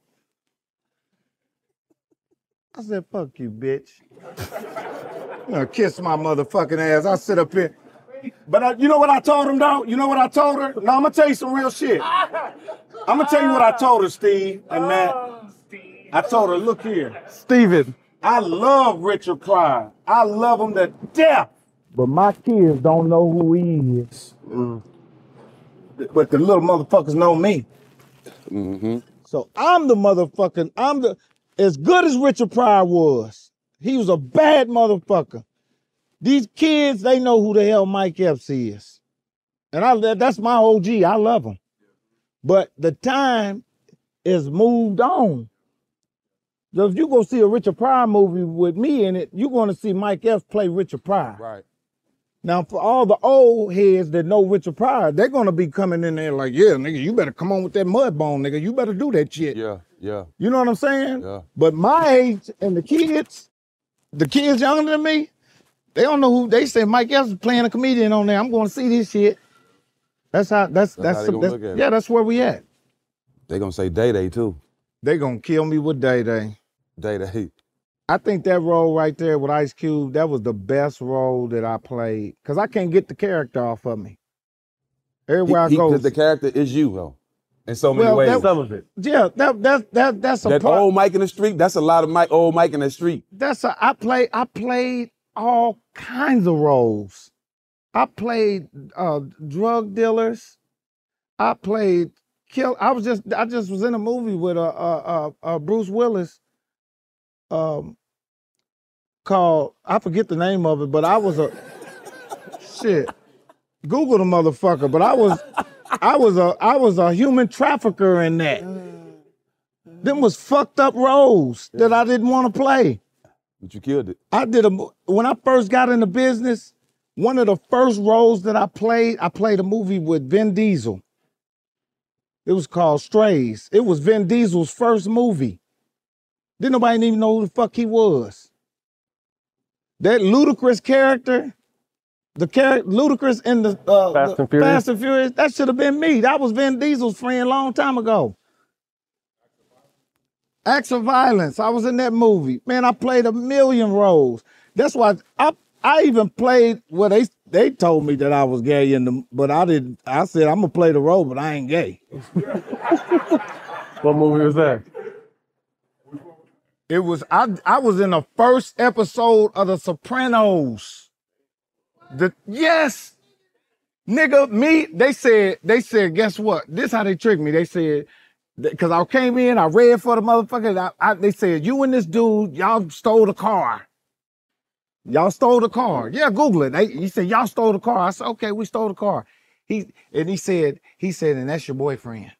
Speaker 13: I said, fuck you, bitch. You know, kiss my motherfucking ass. I sit up here. But you know what I told him, though? You know what I told her? No, I'm going to tell you some real shit. I'm going to tell you what I told her, Steve and Matt. I told her, look here. Steven, I love Richard Pryor. I love him to death. But my kids don't know who he is. But the little motherfuckers know me. So I'm the motherfucking, as good as Richard Pryor was, he was a bad motherfucker. These kids, they know who the hell Mike Epps is. And that's my OG, I love him. But the time is moved on. So if you go see a Richard Pryor movie with me in it, you're going to see Mike Epps play Richard Pryor.
Speaker 14: Right.
Speaker 13: Now, for all the old heads that know Richard Pryor, they're going to be coming in there like, yeah, nigga, you better come on with that mud bone, nigga. You better do that shit.
Speaker 14: Yeah.
Speaker 13: You know what I'm saying?
Speaker 14: Yeah.
Speaker 13: But my age and the kids younger than me, they don't know who, they say Mike Epps is playing a comedian on there. I'm going to see this shit. That's how they gonna look at it. Yeah, that's where we at.
Speaker 14: They gonna say Day-Day too.
Speaker 13: They gonna kill me with Day-Day.
Speaker 14: Day-Day.
Speaker 13: I think that role right there with Ice Cube, that was the best role that I played. Because I can't get the character off of me. Everywhere I go.
Speaker 14: The character is you, though. In so many ways.
Speaker 13: Some of it. Yeah, that's a
Speaker 14: that part. Old Mike in the street, that's a lot of old Mike in the street.
Speaker 13: I played all kinds of roles. I played drug dealers. I played I just was in a movie with Bruce Willis called, I forget the name of it, but I was shit. Google the motherfucker, but I was a human trafficker in that. Them was fucked up roles that I didn't want to play.
Speaker 14: But you killed it.
Speaker 13: When I first got into business, one of the first roles that I played a movie with Vin Diesel. It was called Strays. It was Vin Diesel's first movie. Didn't nobody even know who the fuck he was. That Ludacris character, Ludacris in the Fast and Furious, that should have been me. That was Vin Diesel's friend a long time ago. Acts of Violence, I was in that movie. Man, I played a million roles. That's why I even played, well, they told me that I was gay but I didn't. I said, I'm gonna play the role, but I ain't gay.
Speaker 10: What movie was that?
Speaker 13: It was, I was in the first episode of The Sopranos. Yes, nigga, they said, guess what? This how they tricked me. They said, because I came in, I read for the motherfucker. They said, you and this dude, y'all stole the car. Y'all stole the car. Yeah, Google it. He said, y'all stole the car. I said, okay, we stole the car. He said, and that's your boyfriend.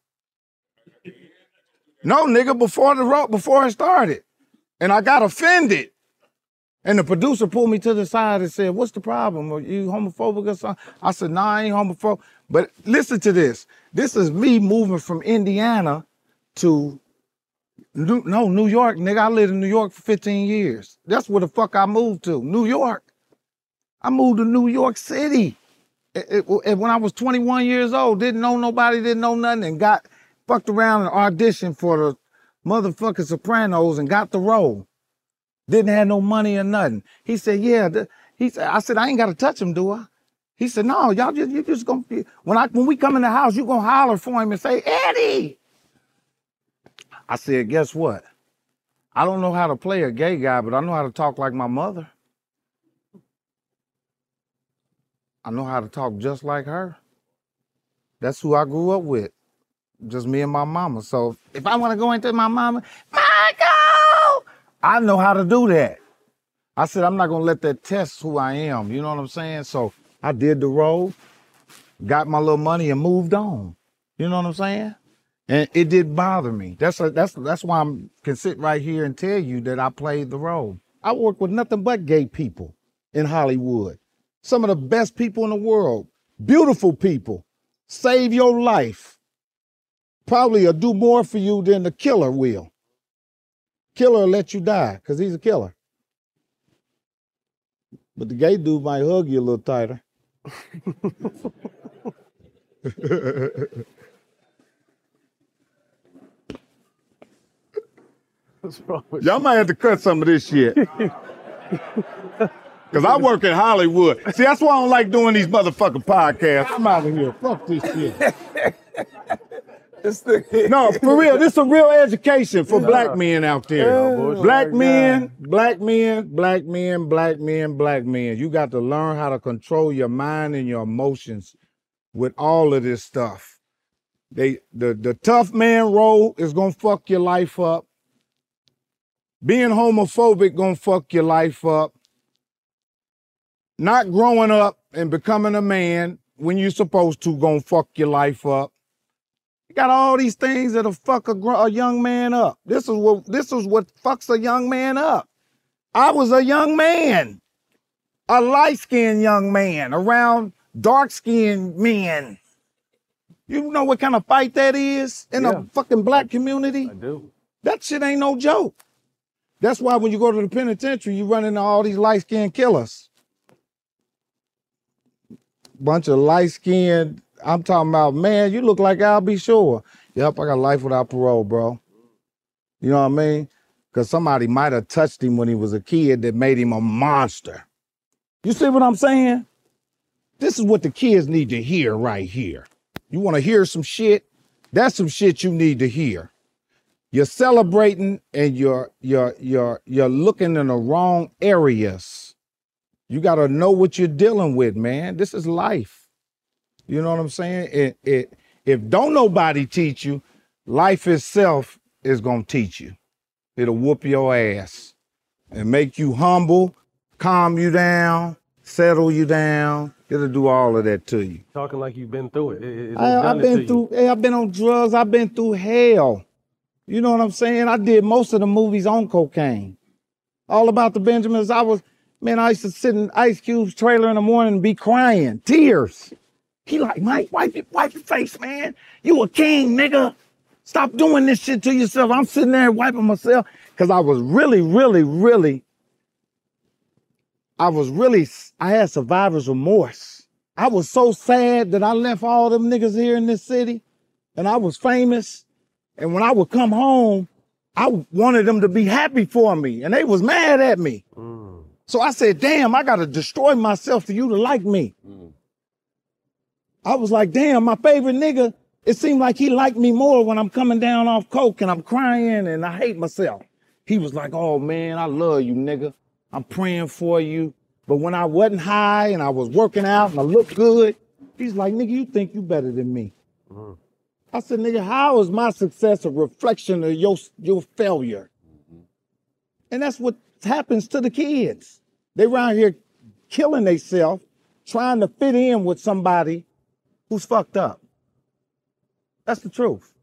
Speaker 13: No, nigga, before it started. And I got offended. And the producer pulled me to the side and said, what's the problem? Are you homophobic or something? I said, nah, I ain't homophobic. But listen to this. This is me moving from Indiana to New York, nigga. I lived in New York for 15 years. That's where the fuck I moved to, New York. I moved to New York City. When I was 21 years old, didn't know nobody, didn't know nothing, and got fucked around and auditioned for the motherfucking Sopranos and got the role. Didn't have no money or nothing. He said, yeah. I said, I ain't got to touch him, do I? He said, no, y'all you just gonna, when we come in the house, you gonna holler for him and say, Eddie. I said, guess what? I don't know how to play a gay guy, but I know how to talk like my mother. I know how to talk just like her. That's who I grew up with. Just me and my mama. So if I want to go into my mama, Michael, I know how to do that. I said, I'm not going to let that test who I am. You know what I'm saying? So I did the role, got my little money and moved on. You know what I'm saying? And it did bother me. That's why I can sit right here and tell you that I played the role. I work with nothing but gay people in Hollywood. Some of the best people in the world. Beautiful people. Save your life. Probably will do more for you than the killer will. Killer will let you die because he's a killer. But the gay dude might hug you a little tighter. Y'all might have to cut some of this shit. Because I work in Hollywood. See, that's why I don't like doing these motherfucking podcasts. I'm out of here. Fuck this shit. No, for real, this is a real education for black men out there. Black men. You got to learn how to control your mind and your emotions with all of this stuff. The tough man role is gonna fuck your life up. Being homophobic gonna fuck your life up. Not growing up and becoming a man when you're supposed to gonna fuck your life up. You got all these things that'll fuck a young man up. This is what fucks a young man up. I was a young man, a light-skinned young man around dark-skinned men. You know what kind of fight that is in a fucking black community? I do. That shit ain't no joke. That's why when you go to the penitentiary, you run into all these light-skinned killers. Bunch of light-skinned, I'm talking about, man, you look like Albie Shore. Yep, I got life without parole, bro. You know what I mean? Because somebody might have touched him when he was a kid that made him a monster. You see what I'm saying? This is what the kids need to hear right here. You want to hear some shit? That's some shit you need to hear. You're celebrating and you're looking in the wrong areas. You got to know what you're dealing with, man. This is life. You know what I'm saying? If don't nobody teach you, life itself is going to teach you. It'll whoop your ass and make you humble, calm you down, settle you down. It'll do all of that to you.
Speaker 10: Talking like you've been through it.
Speaker 13: I've been on drugs. I've been through hell. You know what I'm saying? I did most of the movies on cocaine. All About the Benjamins. I used to sit in Ice Cube's trailer in the morning and be crying, tears. He like, Mike, wipe your face, man. You a king, nigga. Stop doing this shit to yourself. I'm sitting there wiping myself because I was I had survivor's remorse. I was so sad that I left all them niggas here in this city and I was famous. And when I would come home, I wanted them to be happy for me and they was mad at me. So I said, damn, I got to destroy myself for you to like me. I was like, damn, my favorite nigga, it seemed like he liked me more when I'm coming down off coke and I'm crying and I hate myself. He was like, oh man, I love you, nigga. I'm praying for you. But when I wasn't high and I was working out and I looked good, he's like, nigga, you think you better than me. I said, nigga, how is my success a reflection of your failure? And that's what happens to the kids. They around here killing themselves, trying to fit in with somebody who's fucked up. That's the truth.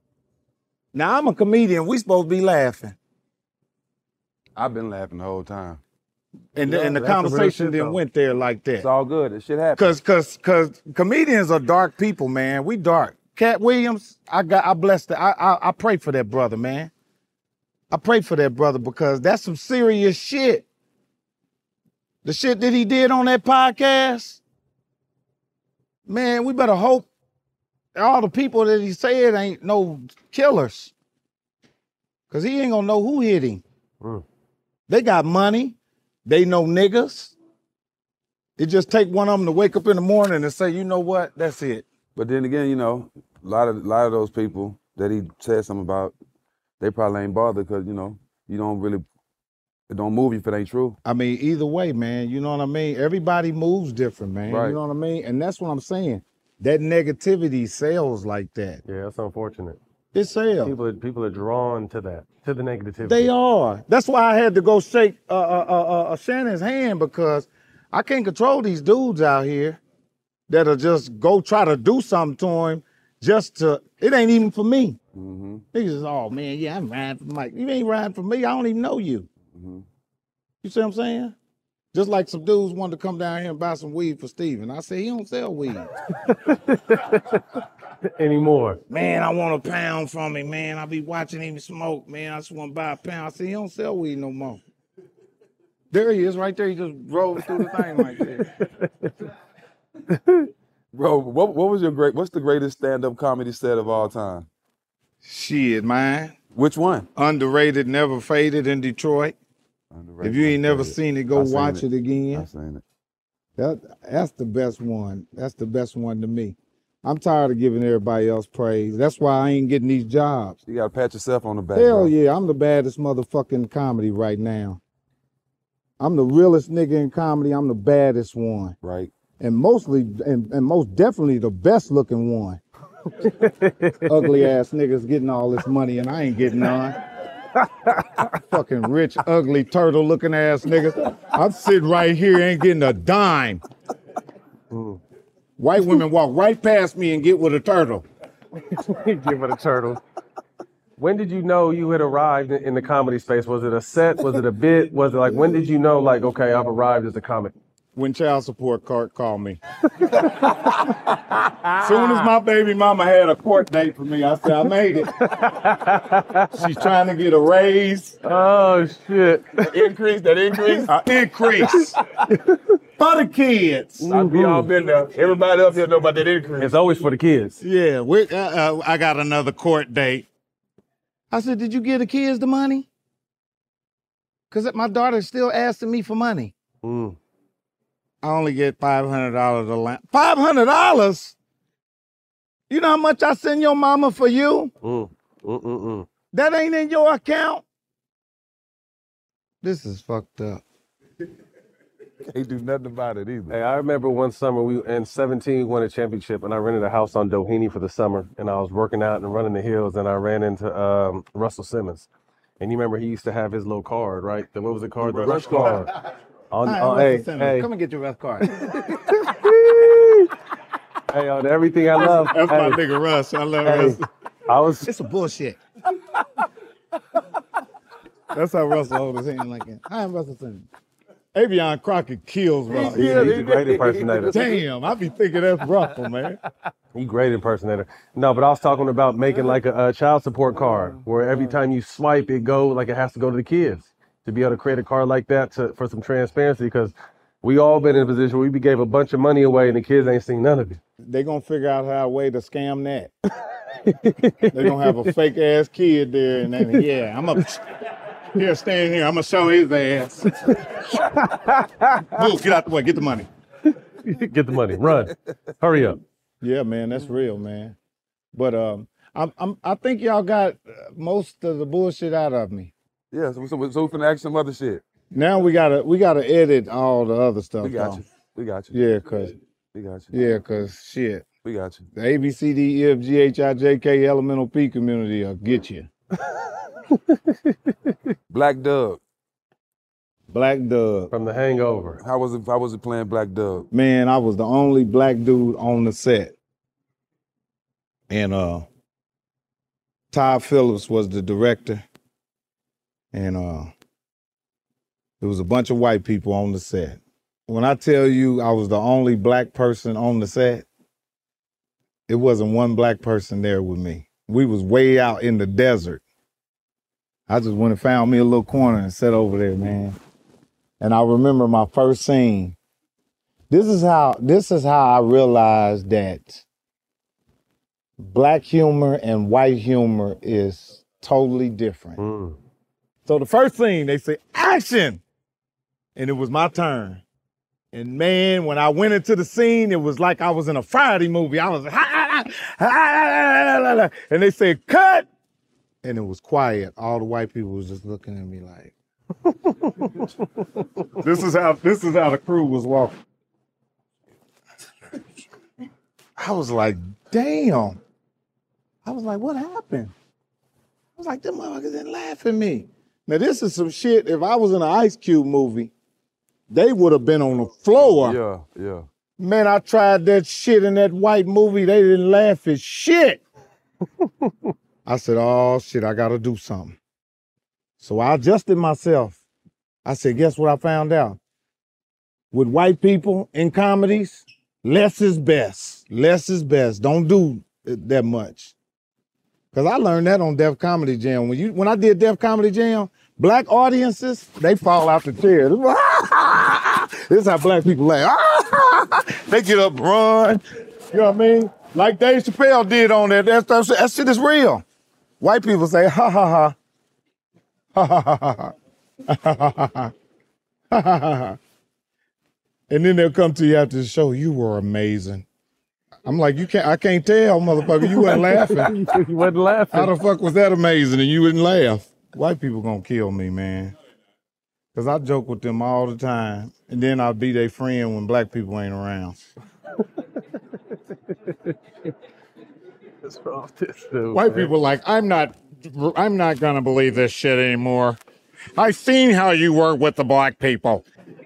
Speaker 13: Now, I'm a comedian. We supposed to be laughing.
Speaker 14: I've been laughing the whole time.
Speaker 13: And
Speaker 14: Yeah,
Speaker 13: and the
Speaker 14: that's the real
Speaker 13: conversation
Speaker 14: shit,
Speaker 13: then
Speaker 14: though.
Speaker 13: went there like that.
Speaker 14: It's all good. It shit happens.
Speaker 13: Cause comedians are dark people, man. We dark. Cat Williams, I blessed it. I pray for that brother, man. I pray for that brother because that's some serious shit. The shit that he did on that podcast, man, we better hope all the people that he said ain't no killers. Cause he ain't gonna know who hit him. They got money. They know niggas. It just take one of them to wake up in the morning and say, you know what, that's it.
Speaker 14: But then again, you know, a lot of those people that he said something about, they probably ain't bothered because, you know, it don't move you if it ain't true.
Speaker 13: I mean, either way, man, you know what I mean? Everybody moves different, man.
Speaker 14: Right.
Speaker 13: You know what I mean? And that's what I'm saying. That negativity sells like that.
Speaker 17: Yeah, that's unfortunate.
Speaker 13: It sells.
Speaker 17: People are drawn to that, to the negativity.
Speaker 13: They are. That's why I had to go shake Shannon's hand because I can't control these dudes out here that'll just go try to do something to him it ain't even for me.
Speaker 14: Mm-hmm.
Speaker 13: Niggas is, oh man, yeah, I'm riding for Mike. You ain't riding for me. I don't even know you.
Speaker 14: Mm-hmm.
Speaker 13: You see what I'm saying? Just like some dudes wanted to come down here and buy some weed for Steven. I said, he don't sell weed.
Speaker 17: Anymore.
Speaker 13: Man, I want a pound from him, man. I be watching him smoke, man. I just want to buy a pound. I said, he don't sell weed no more. There he is right there. He just rolled through the thing like that.
Speaker 14: Bro, what's the greatest stand-up comedy set of all time?
Speaker 13: Shit, man.
Speaker 14: Which one?
Speaker 13: Underrated, Never Faded in Detroit.
Speaker 14: Underrated,
Speaker 13: if you ain't never
Speaker 14: Faded.
Speaker 13: seen it, go
Speaker 14: I seen
Speaker 13: watch it again.
Speaker 14: I seen it.
Speaker 13: That's the best one. That's the best one to me. I'm tired of giving everybody else praise. That's why I ain't getting these jobs.
Speaker 14: You gotta pat yourself on the back.
Speaker 13: Hell
Speaker 14: bro.
Speaker 13: yeah, I'm the baddest motherfucking comedy right now. I'm the realest nigga in comedy. I'm the baddest one.
Speaker 14: Right.
Speaker 13: And most definitely the best looking one. Ugly ass niggas getting all this money and I ain't getting none. Fucking rich, ugly, turtle looking ass niggas. I'm sitting right here, ain't getting a dime. White women walk right past me and get with a turtle.
Speaker 17: Give it a turtle. When did you know you had arrived in the comedy space? Was it a set? Was it a bit? Was it like, when did you know, like, okay, I've arrived as a comic?
Speaker 13: When child support called me. Soon as my baby mama had a court date for me, I said, I made it. She's trying to get a raise.
Speaker 17: Oh, shit.
Speaker 13: Increase. Increase. For the kids. We all been there. Everybody up here know about that increase.
Speaker 17: It's always for the kids.
Speaker 13: Yeah, I got another court date. I said, did you give the kids the money? Because my daughter's still asking me for money. I only get $500 a lamp. $500? You know how much I send your mama for you? That ain't in your account? This is fucked up.
Speaker 14: Can't do nothing about it either.
Speaker 17: Hey, I remember one summer we in 17 won a championship, and I rented a house on Doheny for the summer, and I was working out and running the hills, and I ran into Russell Simmons. And you remember he used to have his little card, right? What was the card? The rush card.
Speaker 13: Hey, come and get your rush card.
Speaker 17: Hey, on everything I love.
Speaker 13: That's my nigga Russ. I love Russ. It's some bullshit. That's how Russell holds his hand like that. Hi, I'm Russell Simmons. Avion Crockett kills Russell.
Speaker 17: He's a great impersonator.
Speaker 13: Damn, I be thinking that's Russell, man.
Speaker 17: He's a great impersonator. No, but I was talking about making like a child support card where every time you swipe, it has to go to the kids. To be able to create a card like that for some transparency, because we all been in a position where we gave a bunch of money away and the kids ain't seen none of it.
Speaker 13: They gonna figure out how a way to scam that. They gonna have a fake ass kid there and then stand here. I'm gonna show his ass. Move, get out the way, get the money.
Speaker 17: Get the money, run, hurry up.
Speaker 13: Yeah, man, that's real, man. But I think y'all got most of the bullshit out of me.
Speaker 14: Yeah, so we finna ask some other shit.
Speaker 13: Now we gotta edit all the other stuff.
Speaker 14: We got you. We got you.
Speaker 13: Yeah, cause shit.
Speaker 14: We got you.
Speaker 13: The ABCDEFGHIJK elemental P community will get you.
Speaker 14: Black Dub.
Speaker 13: Black Dub.
Speaker 17: From The Hangover.
Speaker 14: How was it playing Black Dub?
Speaker 13: Man, I was the only black dude on the set. And Todd Phillips was the director. And There was a bunch of white people on the set. When I tell you I was the only black person on the set, it wasn't one black person there with me. We was way out in the desert. I just went and found me a little corner and sat over there, man. And I remember my first scene. This is how I realized that black humor and white humor is totally different. So the first scene, they say, action! And it was my turn. And man, when I went into the scene, it was like I was in a Friday movie. I was and they said, cut! And it was quiet. All the white people was just looking at me like, this is how the crew was walking. I was like, damn. I was like, what happened? I was like, them motherfuckers didn't laugh at me. Now this is some shit. If I was in an Ice Cube movie, they would have been on the floor.
Speaker 14: Yeah.
Speaker 13: Man, I tried that shit in that white movie. They didn't laugh at shit. I said, oh, shit, I got to do something. So I adjusted myself. I said, guess what I found out? With white people in comedies, less is best. Less is best. Don't do that much. Because I learned that on Def Comedy Jam. When I did Def Comedy Jam, black audiences, they fall out the chair. This is how black people laugh. They get up, run. You know what I mean? Like Dave Chappelle did on that. That shit is real. White people say, ha ha ha. Ha ha ha ha. Ha ha ha ha. Ha ha ha. And then they'll come to you after the show, you were amazing. I'm like, I can't tell, motherfucker, you wasn't laughing.
Speaker 17: You wasn't laughing.
Speaker 13: How the fuck was that amazing and you wouldn't laugh? White people gonna kill me, man. Cause I joke with them all the time. And then I'll be their friend when black people ain't around.
Speaker 17: What's wrong with this dude,
Speaker 13: White
Speaker 17: man?
Speaker 13: people like, I'm not gonna believe this shit anymore. I've seen how you work with the black people.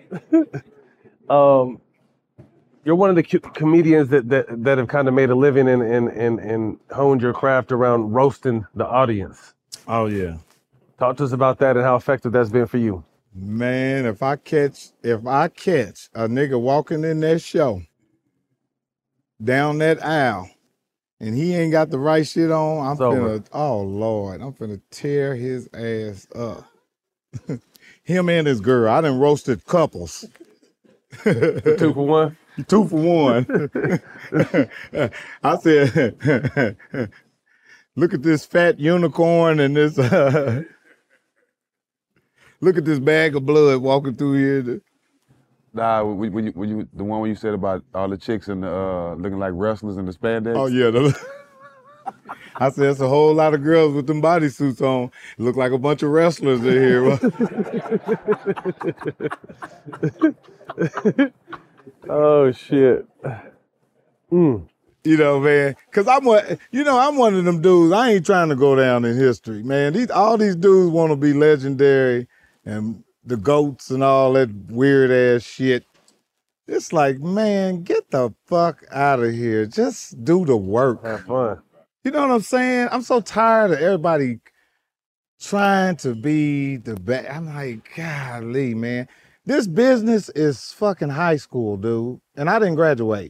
Speaker 17: You're one of the comedians that have kind of made a living and honed your craft around roasting the audience.
Speaker 13: Oh yeah.
Speaker 17: Talk to us about that and how effective that's been for you.
Speaker 13: Man, if I catch a nigga walking in that show down that aisle and he ain't got the right shit on, I'm finna tear his ass up. Him and his girl. I done roasted couples.
Speaker 17: 2 for 1?
Speaker 13: 2 for 1. I said, look at this fat unicorn and this, look at this bag of blood walking through here.
Speaker 14: Nah, when you the one when you said about all the chicks and looking like wrestlers in the spandex.
Speaker 13: Oh yeah. I said, it's a whole lot of girls with them bodysuits on. It look like a bunch of wrestlers in here.
Speaker 17: Oh shit.
Speaker 13: You know, man, cause I'm one of them dudes. I ain't trying to go down in history, man. All these dudes want to be legendary and the GOATs and all that weird ass shit. It's like, man, get the fuck out of here. Just do the work.
Speaker 17: Have fun.
Speaker 13: You know what I'm saying? I'm so tired of everybody trying to be the best. I'm like, golly, man. This business is fucking high school, dude. And I didn't graduate.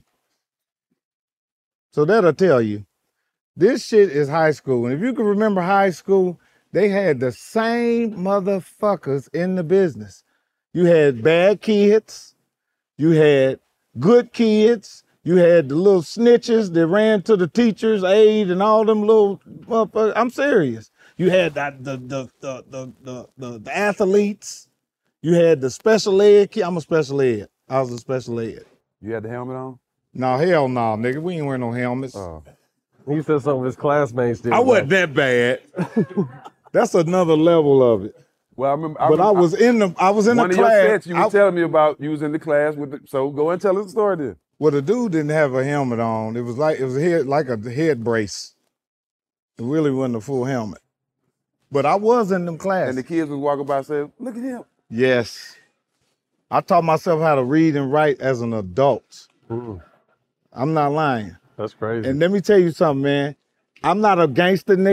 Speaker 13: So that'll tell you. This shit is high school. And if you can remember high school, they had the same motherfuckers in the business. You had bad kids. You had good kids. You had the little snitches that ran to the teacher's aid and all them little motherfuckers. I'm serious. You had the athletes. You had the special ed kid. I'm a special ed. I was a special ed.
Speaker 14: You had the helmet on?
Speaker 13: No, hell no, nigga. We ain't wearing no helmets.
Speaker 17: He said some of his classmates did.
Speaker 13: I wasn't that bad. That's another level of it.
Speaker 14: Well, I remember.
Speaker 13: I was in the class.
Speaker 14: One of your sets you were telling me about. You was in the class with. So go and tell us the story then.
Speaker 13: Well, the dude didn't have a helmet on. It was like a head brace. It really wasn't a full helmet. But I was in them classes.
Speaker 14: And the kids was walking by saying, "Look at him."
Speaker 13: Yes. I taught myself how to read and write as an adult. I'm not lying.
Speaker 17: That's crazy.
Speaker 13: And let me tell you something, man. I'm not a gangster nigga,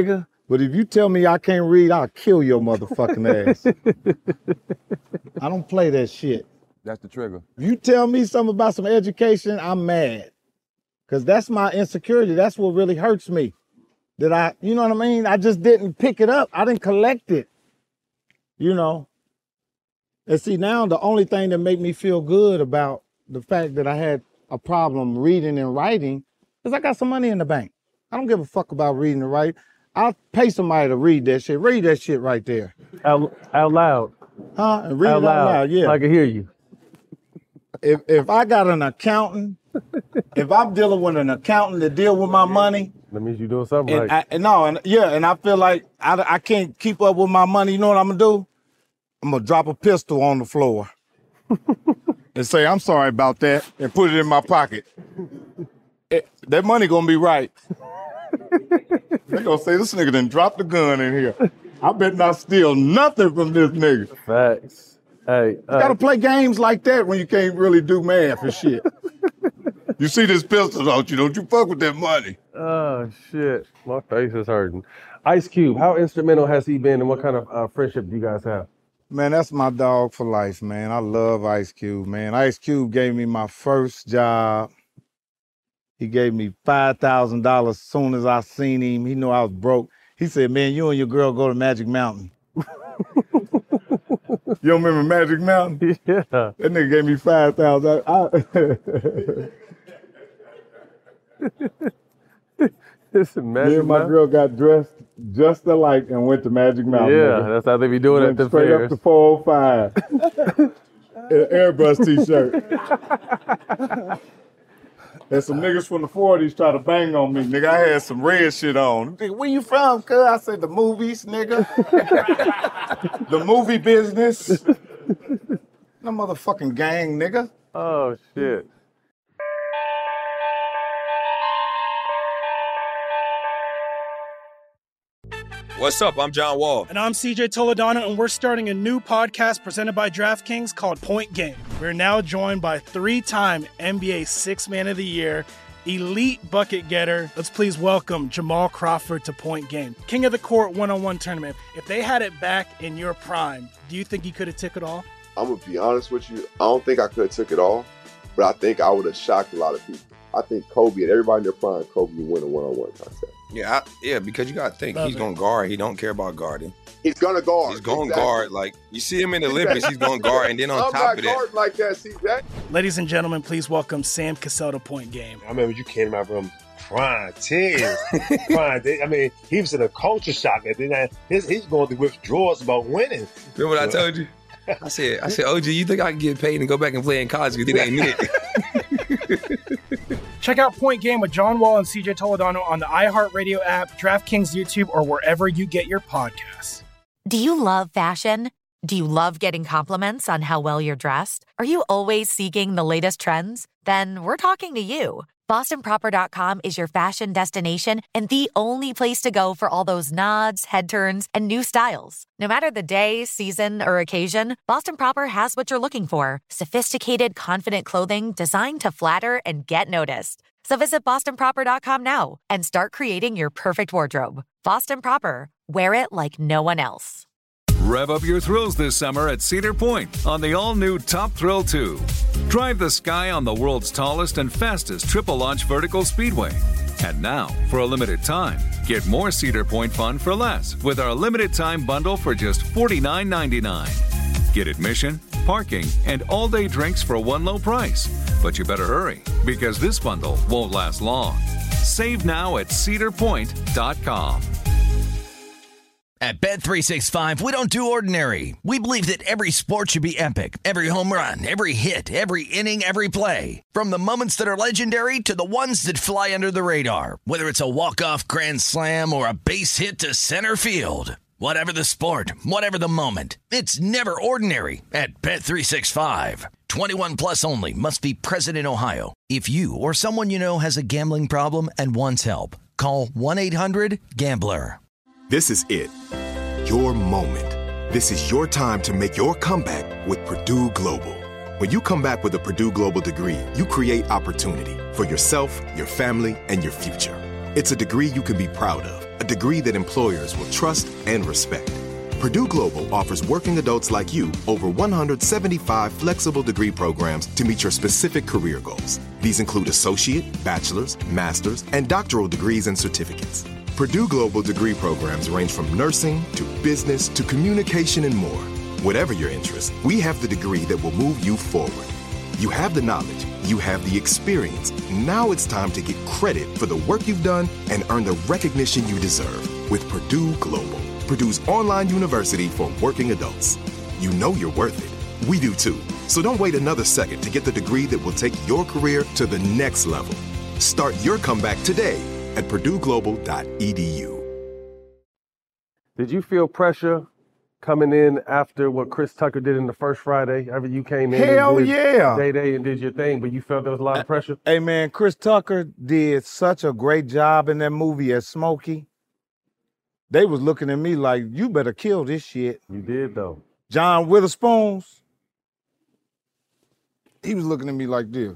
Speaker 13: But if you tell me I can't read, I'll kill your motherfucking ass. I don't play that shit.
Speaker 14: That's the trigger.
Speaker 13: If you tell me something about some education, I'm mad. Because that's my insecurity. That's what really hurts me. That you know what I mean? I just didn't pick it up. I didn't collect it. You know? And see, now the only thing that make me feel good about the fact that I had a problem reading and writing is I got some money in the bank. I don't give a fuck about reading and writing. I'll pay somebody to read that shit. Read that shit right there.
Speaker 17: Out loud.
Speaker 13: Huh? And read it out loud, yeah.
Speaker 17: I can hear you.
Speaker 13: If I got an accountant, if I'm dealing with an accountant to deal with my money,
Speaker 17: that means you're doing something right.
Speaker 13: And I feel like I can't keep up with my money. You know what I'm gonna do? I'm gonna drop a pistol on the floor and say, I'm sorry about that, and put it in my pocket. That money gonna be right. They gonna say, this nigga done dropped the gun in here. I bet not steal nothing from this nigga.
Speaker 17: Facts. Hey,
Speaker 13: you gotta play games like that when you can't really do math and shit. You see this pistol, don't you? Don't you fuck with that money.
Speaker 17: Oh, shit. My face is hurting. Ice Cube, how instrumental has he been, and what kind of friendship do you guys have?
Speaker 13: Man, that's my dog for life, man. I love Ice Cube, man. Ice Cube gave me my first job. He gave me $5,000 as soon as I seen him. He knew I was broke. He said, man, you and your girl go to Magic Mountain. You don't remember Magic Mountain?
Speaker 17: Yeah.
Speaker 13: That nigga gave me $5,000. Me and my girl got dressed just alike and went to Magic Mountain.
Speaker 17: Yeah,
Speaker 13: nigga.
Speaker 17: that's how they be doing it at the
Speaker 13: straight
Speaker 17: fairs.
Speaker 13: Up to 405. In an Airbus t-shirt. And some niggas from the 40s try to bang on me. Nigga, I had some red shit on. Nigga, where you from, cuz? I said, the movies, nigga. The movie business. No motherfucking gang, nigga.
Speaker 17: Oh, shit.
Speaker 1: What's up? I'm John Wall.
Speaker 2: And I'm CJ Toledano, and we're starting a new podcast presented by DraftKings called Point Game. We're now joined by 3-time NBA Sixth Man of the Year, elite bucket getter. Let's please welcome Jamal Crawford to Point Game. King of the Court one-on-one tournament. If they had it back in your prime, do you think you could have took it all?
Speaker 16: I'm going to be honest with you. I don't think I could have took it all, but I think I would have shocked a lot of people. I think Kobe and everybody in their prime, Kobe would win a one-on-one contest.
Speaker 1: Yeah, because you got to think, he's going to guard. He don't care about guarding.
Speaker 16: He's going to guard.
Speaker 1: He's going to guard. Like, you see him in the Olympics, he's going to guard. And then on top of that.
Speaker 16: I'm not guarding like that, CJ.
Speaker 2: Ladies and gentlemen, please welcome Sam Cassell to Point Game.
Speaker 19: I remember you came out from prime 10. Prime. I mean, he was in a culture shock. And then he's going through withdrawals about winning.
Speaker 1: Remember what I told you? I said, OG, you think I can get paid and go back and play in college because it ain't it?
Speaker 2: Check out Point Game with John Wall and CJ Toledano on the iHeartRadio app, DraftKings YouTube, or wherever you get your podcasts.
Speaker 3: Do you love fashion? Do you love getting compliments on how well you're dressed? Are you always seeking the latest trends? Then we're talking to you. BostonProper.com is your fashion destination and the only place to go for all those nods, head turns, and new styles. No matter the day, season, or occasion, Boston Proper has what you're looking for. Sophisticated, confident clothing designed to flatter and get noticed. So visit BostonProper.com now and start creating your perfect wardrobe. Boston Proper. Wear it like no one else.
Speaker 18: Rev up your thrills this summer at Cedar Point on the all-new Top Thrill 2. Drive the sky on the world's tallest and fastest triple-launch vertical speedway. And now, for a limited time, get more Cedar Point fun for less with our limited-time bundle for just $49.99. Get admission, parking, and all-day drinks for one low price. But you better hurry, because this bundle won't last long. Save now at cedarpoint.com.
Speaker 6: At Bet365, we don't do ordinary. We believe that every sport should be epic. Every home run, every hit, every inning, every play. From the moments that are legendary to the ones that fly under the radar. Whether it's a walk-off grand slam or a base hit to center field. Whatever the sport, whatever the moment. It's never ordinary at Bet365. 21 plus only. Must be present in Ohio. If you or someone you know has a gambling problem and wants help, call 1-800-GAMBLER.
Speaker 7: This is it. Your moment. This is your time to make your comeback with Purdue Global. When you come back with a Purdue Global degree, you create opportunity for yourself, your family, and your future. It's a degree you can be proud of a degree that employers will trust and respect. Purdue Global offers working adults like you over 175 flexible degree programs to meet your specific career goals. These include associate, bachelor's, master's, and doctoral degrees and certificates. Purdue Global degree programs range from nursing to business to communication and more. Whatever your interest, we have the degree that will move you forward. You have the knowledge, you have the experience. Now it's time to get credit for the work you've done and earn the recognition you deserve with Purdue Global, Purdue's online university for working adults. You know you're worth it. We do too. So don't wait another second to get the degree that will take your career to the next level. Start your comeback today at purdueglobal.edu.
Speaker 17: Did you feel pressure coming in after what Chris Tucker did in the first Friday? After you came in
Speaker 13: Hell
Speaker 17: and did
Speaker 13: yeah.
Speaker 17: Day and did your thing, but you felt there was a lot of pressure?
Speaker 13: Hey, man, Chris Tucker did such a great job in that movie as Smokey. They was looking at me like, you better kill this shit.
Speaker 17: You did, though.
Speaker 13: John Witherspoon's, he was looking at me like this.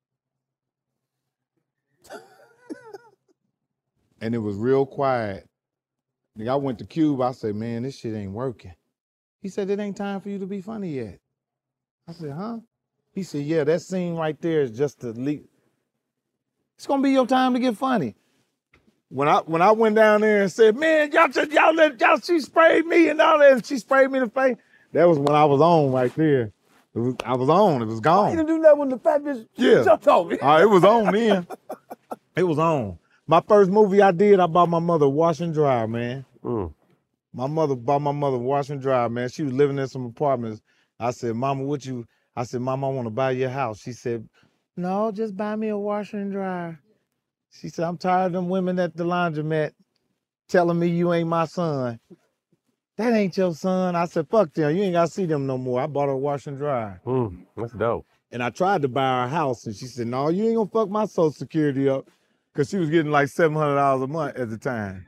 Speaker 13: And it was real quiet. I went to Cube, I said, man, this shit ain't working. He said, it ain't time for you to be funny yet. I said, huh? He said, yeah, that scene right there is just to leak. It's gonna be your time to get funny. When I went down there and said, man, she sprayed me and all that, and she sprayed me in the face, that was when I was on right there. I was on, it was gone.
Speaker 20: You didn't do that when the fat bitch jumped on me.
Speaker 13: It was on then. It was on. My first movie I did, I bought my mother wash and dry, man. My mother bought my mother wash and dry, man. She was living in some apartments. I said, Mama, I said, Mama, I want to buy your house. She said, no, just buy me a washer and dryer. She said, I'm tired of them women at the laundromat telling me you ain't my son. That ain't your son. I said, fuck them. You ain't got to see them no more. I bought her a washer and dryer.
Speaker 17: That's dope.
Speaker 13: And I tried to buy her a house, and she said, no, you ain't going to fuck my Social Security up. Because she was getting like $700 a month at the time.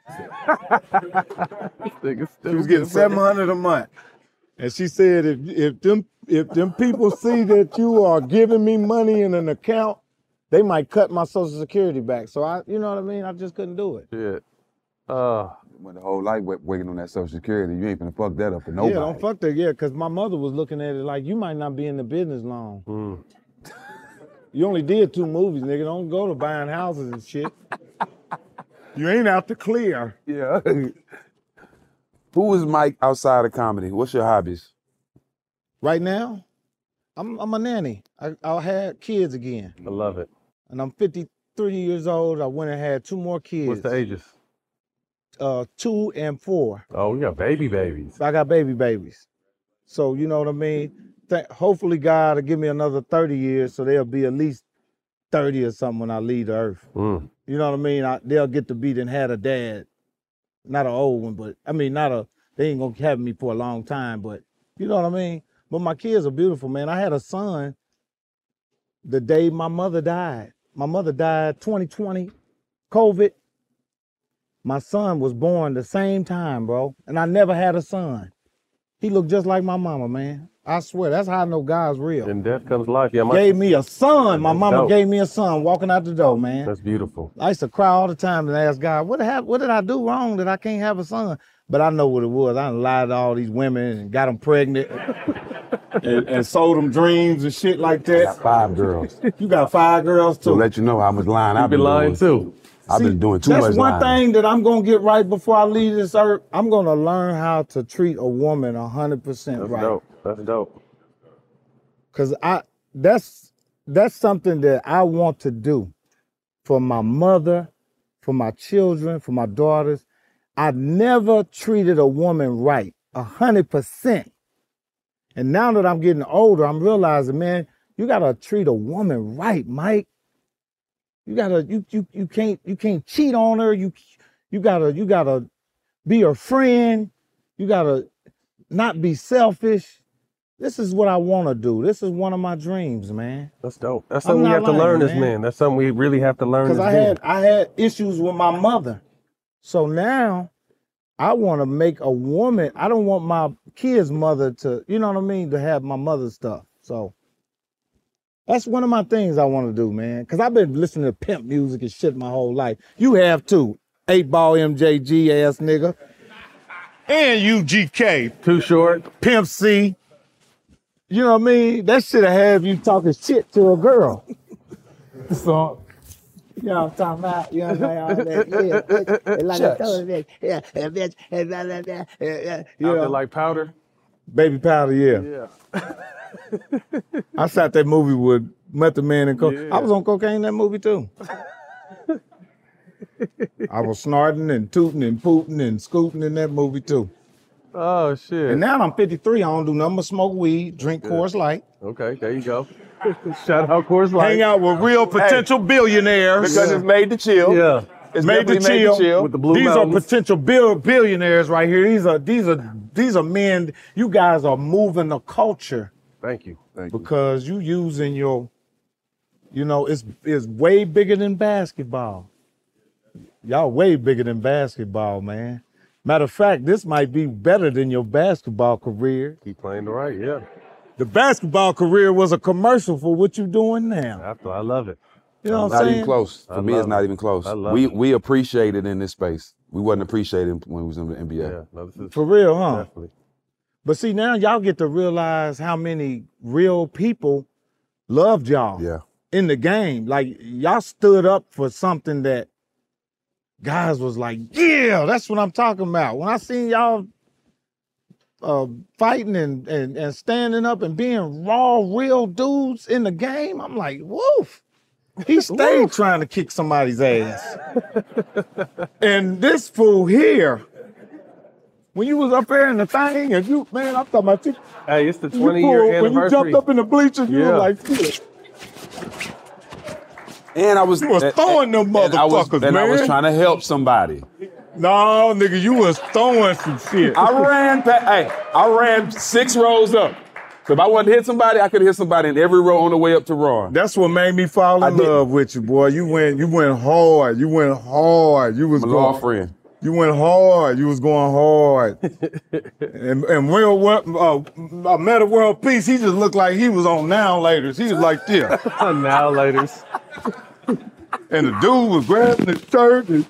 Speaker 13: She was getting $700 a month. And she said, if them people see that you are giving me money in an account, they might cut my Social Security back. So you know what I mean? I just couldn't do it.
Speaker 17: Yeah.
Speaker 14: Went the whole life waiting on that Social Security. You ain't finna fuck that up for nobody.
Speaker 13: Yeah, don't fuck that. Yeah, because my mother was looking at it like, you might not be in the business long. You only did 2 movies, nigga. Don't go to buying houses and shit. You ain't out to clear.
Speaker 14: Yeah. Who is Mike outside of comedy? What's your hobbies?
Speaker 13: Right now, I'm a nanny. I had kids again.
Speaker 17: I love it.
Speaker 13: And I'm 53 years old. I went and had 2 more kids.
Speaker 17: What's the ages?
Speaker 13: 2 and 4.
Speaker 17: Oh, you got babies.
Speaker 13: I got babies. So, you know what I mean? Hopefully God will give me another 30 years so they'll be at least 30 or something when I leave the earth. You know what I mean? They'll get to be and had a dad. Not an old one, but I mean, they ain't gonna have me for a long time, but you know what I mean? But my kids are beautiful, man. I had a son the day my mother died. My mother died 2020, COVID. My son was born the same time, bro. And I never had a son. He looked just like my mama, man. I swear, that's how I know God's real.
Speaker 17: In death comes life. Yeah,
Speaker 13: gave me a son. My mama gave me a son walking out the door, man.
Speaker 17: That's beautiful.
Speaker 13: I used to cry all the time and ask God, what did I do wrong that I can't have a son? But I know what it was. I done lied to all these women and got them pregnant and sold them dreams and shit like that.
Speaker 14: I got 5 girls.
Speaker 13: You got 5 girls, too.
Speaker 14: To let you know how much lying I've been
Speaker 17: lying,
Speaker 14: doing.
Speaker 17: too.
Speaker 14: I've been doing too much lying.
Speaker 13: That's one thing that I'm going to get right before I leave this earth. I'm going to learn how to treat a woman 100% right.
Speaker 17: That's dope.
Speaker 13: Because that's something that I want to do for my mother, for my children, for my daughters. I never treated a woman right, 100%. And now that I'm getting older, I'm realizing, man, you gotta treat a woman right, Mike. You can't cheat on her. You gotta be her friend. You gotta not be selfish. This is what I want to do. This is one of my dreams, man.
Speaker 17: That's dope. That's something we have to learn as men. That's something we really have to learn as men.
Speaker 13: Because I had issues with my mother. So now I want to make a woman. I don't want my kid's mother to, you know what I mean, to have my mother's stuff. So that's one of my things I want to do, man. Because I've been listening to pimp music and shit my whole life. You have too. 8-ball MJG ass nigga. And UGK.
Speaker 17: Too Short.
Speaker 13: Pimp C. You know what I mean? That shit'll have you talking shit to a girl. So, you know what I'm talking about? You know what I'm saying? Like I told you, yeah, bitch, you
Speaker 17: Out
Speaker 13: know,
Speaker 17: there like powder.
Speaker 13: Baby Powder, yeah. I shot that movie with Method Man and coke. I was on cocaine in that movie too. I was snorting and tooting and pooting and scooting in that movie too.
Speaker 17: Oh shit.
Speaker 13: And now I'm 53. I don't do nothing but smoke weed, drink Coors Light.
Speaker 17: Okay, there you go. Shout out Coors Light.
Speaker 13: Hang out with real potential billionaires.
Speaker 10: Because it's made to chill.
Speaker 17: Yeah.
Speaker 10: It's
Speaker 13: made to chill.
Speaker 17: With the Blue
Speaker 13: These
Speaker 17: Mountains.
Speaker 13: are potential billionaires right here. These are men. You guys are moving the culture.
Speaker 17: Thank you.
Speaker 13: Because you using your, you know, it's way bigger than basketball. Y'all way bigger than basketball, man. Matter of fact, this might be better than your basketball career.
Speaker 17: Keep playing the right, yeah.
Speaker 13: The basketball career was a commercial for what you doing now.
Speaker 17: I love it.
Speaker 13: You know what I'm
Speaker 14: Not
Speaker 13: saying?
Speaker 14: even close. For me, it's not even close. We appreciate it in this space. We wasn't appreciating when we was in the NBA.
Speaker 17: Yeah, no, this is
Speaker 13: For real, huh?
Speaker 17: definitely.
Speaker 13: But see, now y'all get to realize how many real people loved y'all in the game. Like, y'all stood up for something that guys was like, yeah, that's what I'm talking about. When I seen y'all fighting and standing up and being raw, real dudes in the game, I'm like, woof. He stayed trying to kick somebody's ass. And this fool here, when you was up there in the thing, and you, man, I'm talking about you.
Speaker 17: Hey, it's the 20-year anniversary.
Speaker 13: When you jumped up in the bleachers, you were like, shit.
Speaker 14: And I was
Speaker 13: throwing them motherfuckers, man.
Speaker 14: And I was trying to help somebody.
Speaker 13: No, nigga, you was throwing some shit.
Speaker 14: I ran 6 rows up. So if I wanted to hit somebody, I could hit somebody in every row on the way up to Ron.
Speaker 13: That's what made me fall in love with you, boy. You went hard. You went hard. You was
Speaker 14: My law friend.
Speaker 13: You went hard. You was going hard. and Meta World Peace, he just looked like he was on Now Laters. He was like this.
Speaker 17: Now Laters.
Speaker 13: And the dude was grabbing his shirt. And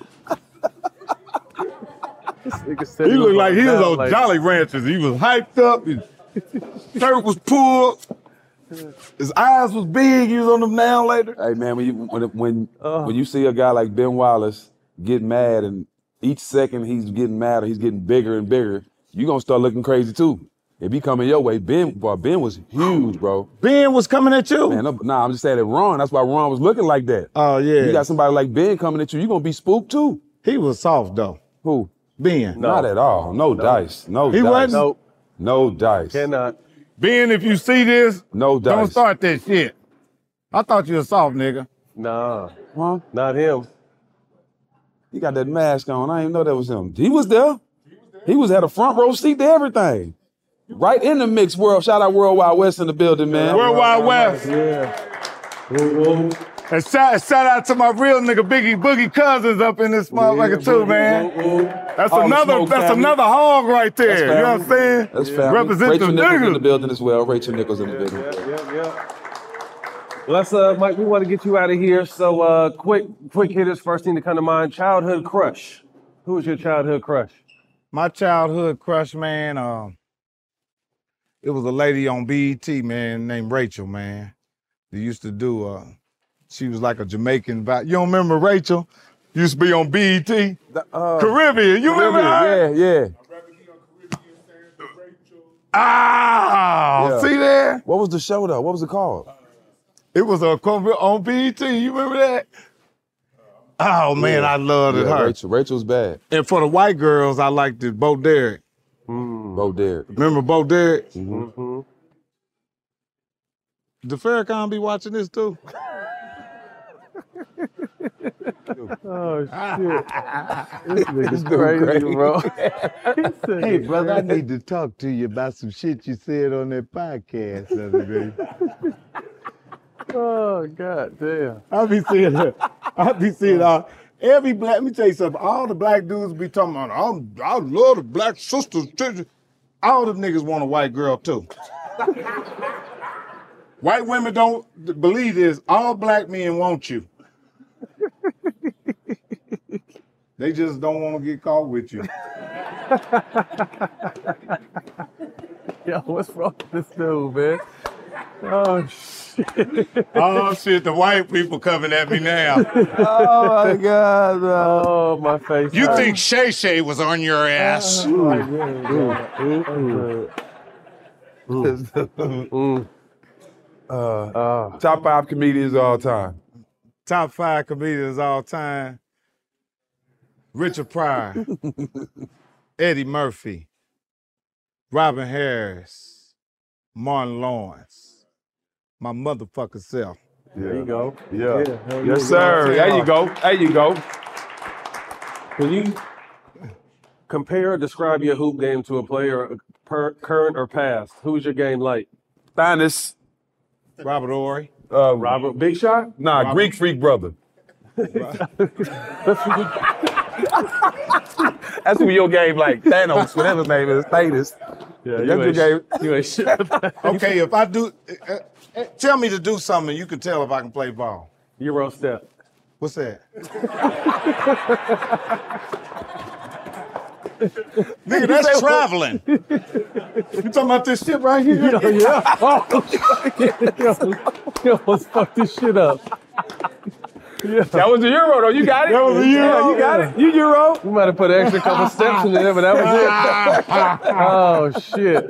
Speaker 13: he looked like he was on Jolly Ranchers. He was hyped up. His shirt was pulled. His eyes was big. He was on them Now Later.
Speaker 14: Hey man, when you see a guy like Ben Wallace get mad, and each second he's getting madder, he's getting bigger and bigger, you gonna start looking crazy too. If he coming your way, Ben was huge, bro.
Speaker 13: Ben was coming at you?
Speaker 14: Man, I'm just saying that Ron, that's why Ron was looking like that.
Speaker 13: Oh, yeah.
Speaker 14: You got somebody like Ben coming at you, you gonna be spooked too.
Speaker 13: He was soft though.
Speaker 14: Who?
Speaker 13: Ben.
Speaker 14: Not at all. No dice. No
Speaker 13: He
Speaker 14: dice.
Speaker 13: wasn't? Nope.
Speaker 14: No dice.
Speaker 17: Cannot.
Speaker 13: Ben, if you see this,
Speaker 14: no dice.
Speaker 13: Don't start that shit. I thought you was soft, nigga.
Speaker 17: Nah.
Speaker 14: Huh?
Speaker 17: Not him.
Speaker 14: He got that mask on. I didn't know that was him. He was there. He was at a front row seat to everything. Right in the mix world. Shout out World Wide West in the building, man.
Speaker 13: World Wide West.
Speaker 17: Yeah.
Speaker 13: And shout out to my real nigga Biggie Boogie Cousins up in this motherfucker too, man. That's another hog right there. You know what I'm saying?
Speaker 14: That's family.
Speaker 13: Represent
Speaker 14: Rachel
Speaker 13: the
Speaker 14: Nichols in the
Speaker 13: niggas.
Speaker 14: building as well. Rachel Nichols in the building.
Speaker 17: Yeah. Let's, Mike, we want to get you out of here. So, quick hitters. First thing to come to mind, childhood crush. Who was your childhood crush?
Speaker 13: My childhood crush, man, it was a lady on BET, man, named Rachel, man. They used to do, she was like a Jamaican vibe. You don't remember Rachel? Used to be on BET? Caribbean. You remember her?
Speaker 14: Yeah.
Speaker 13: Ah, see there?
Speaker 14: What was the show though? What was it called?
Speaker 13: It was on BET. You remember that? Oh man, I loved it. Her.
Speaker 14: Rachel's bad.
Speaker 13: And for the white girls, I liked it. Bo Derek.
Speaker 14: Bo Derek.
Speaker 13: Remember Bo Derek?
Speaker 17: Mm-hmm.
Speaker 13: The Farrakhan be watching this too.
Speaker 17: Oh shit! This nigga's crazy, bro.
Speaker 20: Hey, brother, I need to talk to you about some shit you said on that podcast the other day.
Speaker 17: Oh god damn!
Speaker 13: I be seeing all every black. Let me tell you something. All the black dudes be talking about. I love the black sisters. All them niggas want a white girl too. White women don't believe this. All black men want you. They just don't want to get caught with you.
Speaker 17: Yo, what's wrong with this dude, man? Oh, shit.
Speaker 13: Oh, shit, the white people coming at me now.
Speaker 20: Oh, my God.
Speaker 17: Oh, my face.
Speaker 13: You think Shay Shay was on your ass?
Speaker 14: Top 5 comedians of all time.
Speaker 13: Top 5 comedians all time. Richard Pryor, Eddie Murphy, Robin Harris, Martin Lawrence, my motherfucking self.
Speaker 17: There you go.
Speaker 14: Yeah.
Speaker 17: hell
Speaker 14: Yes,
Speaker 17: yeah.
Speaker 14: sir. There you go. There you go.
Speaker 17: Can you compare or describe your hoop game to a player, current or past? Who's your game like?
Speaker 14: Finest.
Speaker 13: Robert Ory.
Speaker 17: Robert Big Shot?
Speaker 14: Nah,
Speaker 13: Robert.
Speaker 14: Greek Freak brother. That's who your game like. Thanos, whatever his name is. Thanos.
Speaker 17: Yeah,
Speaker 14: That's your game.
Speaker 17: You ain't shit.
Speaker 13: Okay, if I do, tell me to do something, you can tell if I can play ball.
Speaker 17: Euro step.
Speaker 13: What's that? Nigga, that's traveling. You talking about this shit right here?
Speaker 17: Yeah. Oh, yo, let's fuck this shit up. Yeah.
Speaker 14: That was the Euro, though. You got it.
Speaker 13: That was the Euro.
Speaker 14: Yeah, you got it. You Euro.
Speaker 17: We might have put an extra couple steps in there, but that was it. Oh, shit.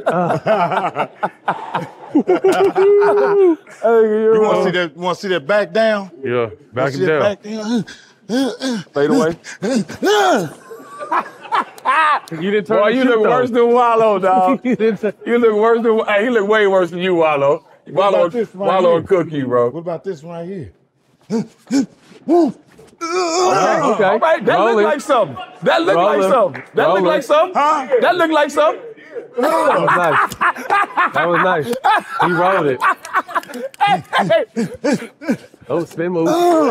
Speaker 13: You want to see that back down?
Speaker 17: Yeah, back
Speaker 13: See
Speaker 17: it
Speaker 13: that
Speaker 17: down.
Speaker 13: back down?
Speaker 14: Fade away.
Speaker 17: You didn't turn
Speaker 14: Boy,
Speaker 17: the
Speaker 14: you
Speaker 17: shit,
Speaker 14: look
Speaker 17: though.
Speaker 14: worse than Wallow, dog.
Speaker 17: You didn't turn-
Speaker 14: You look worse than. Hey, he look way worse than you, Wallow.
Speaker 13: about this right
Speaker 14: Wallow
Speaker 13: here?
Speaker 14: and Cookie, bro.
Speaker 13: What about this one right here?
Speaker 17: Okay.
Speaker 14: All right, that
Speaker 17: Rolling.
Speaker 14: look like something. That look like
Speaker 17: Rolling.
Speaker 14: something. That look like something.
Speaker 13: Huh?
Speaker 14: That look like something.
Speaker 17: That was nice. That was nice. He rolled it. Oh, spin move.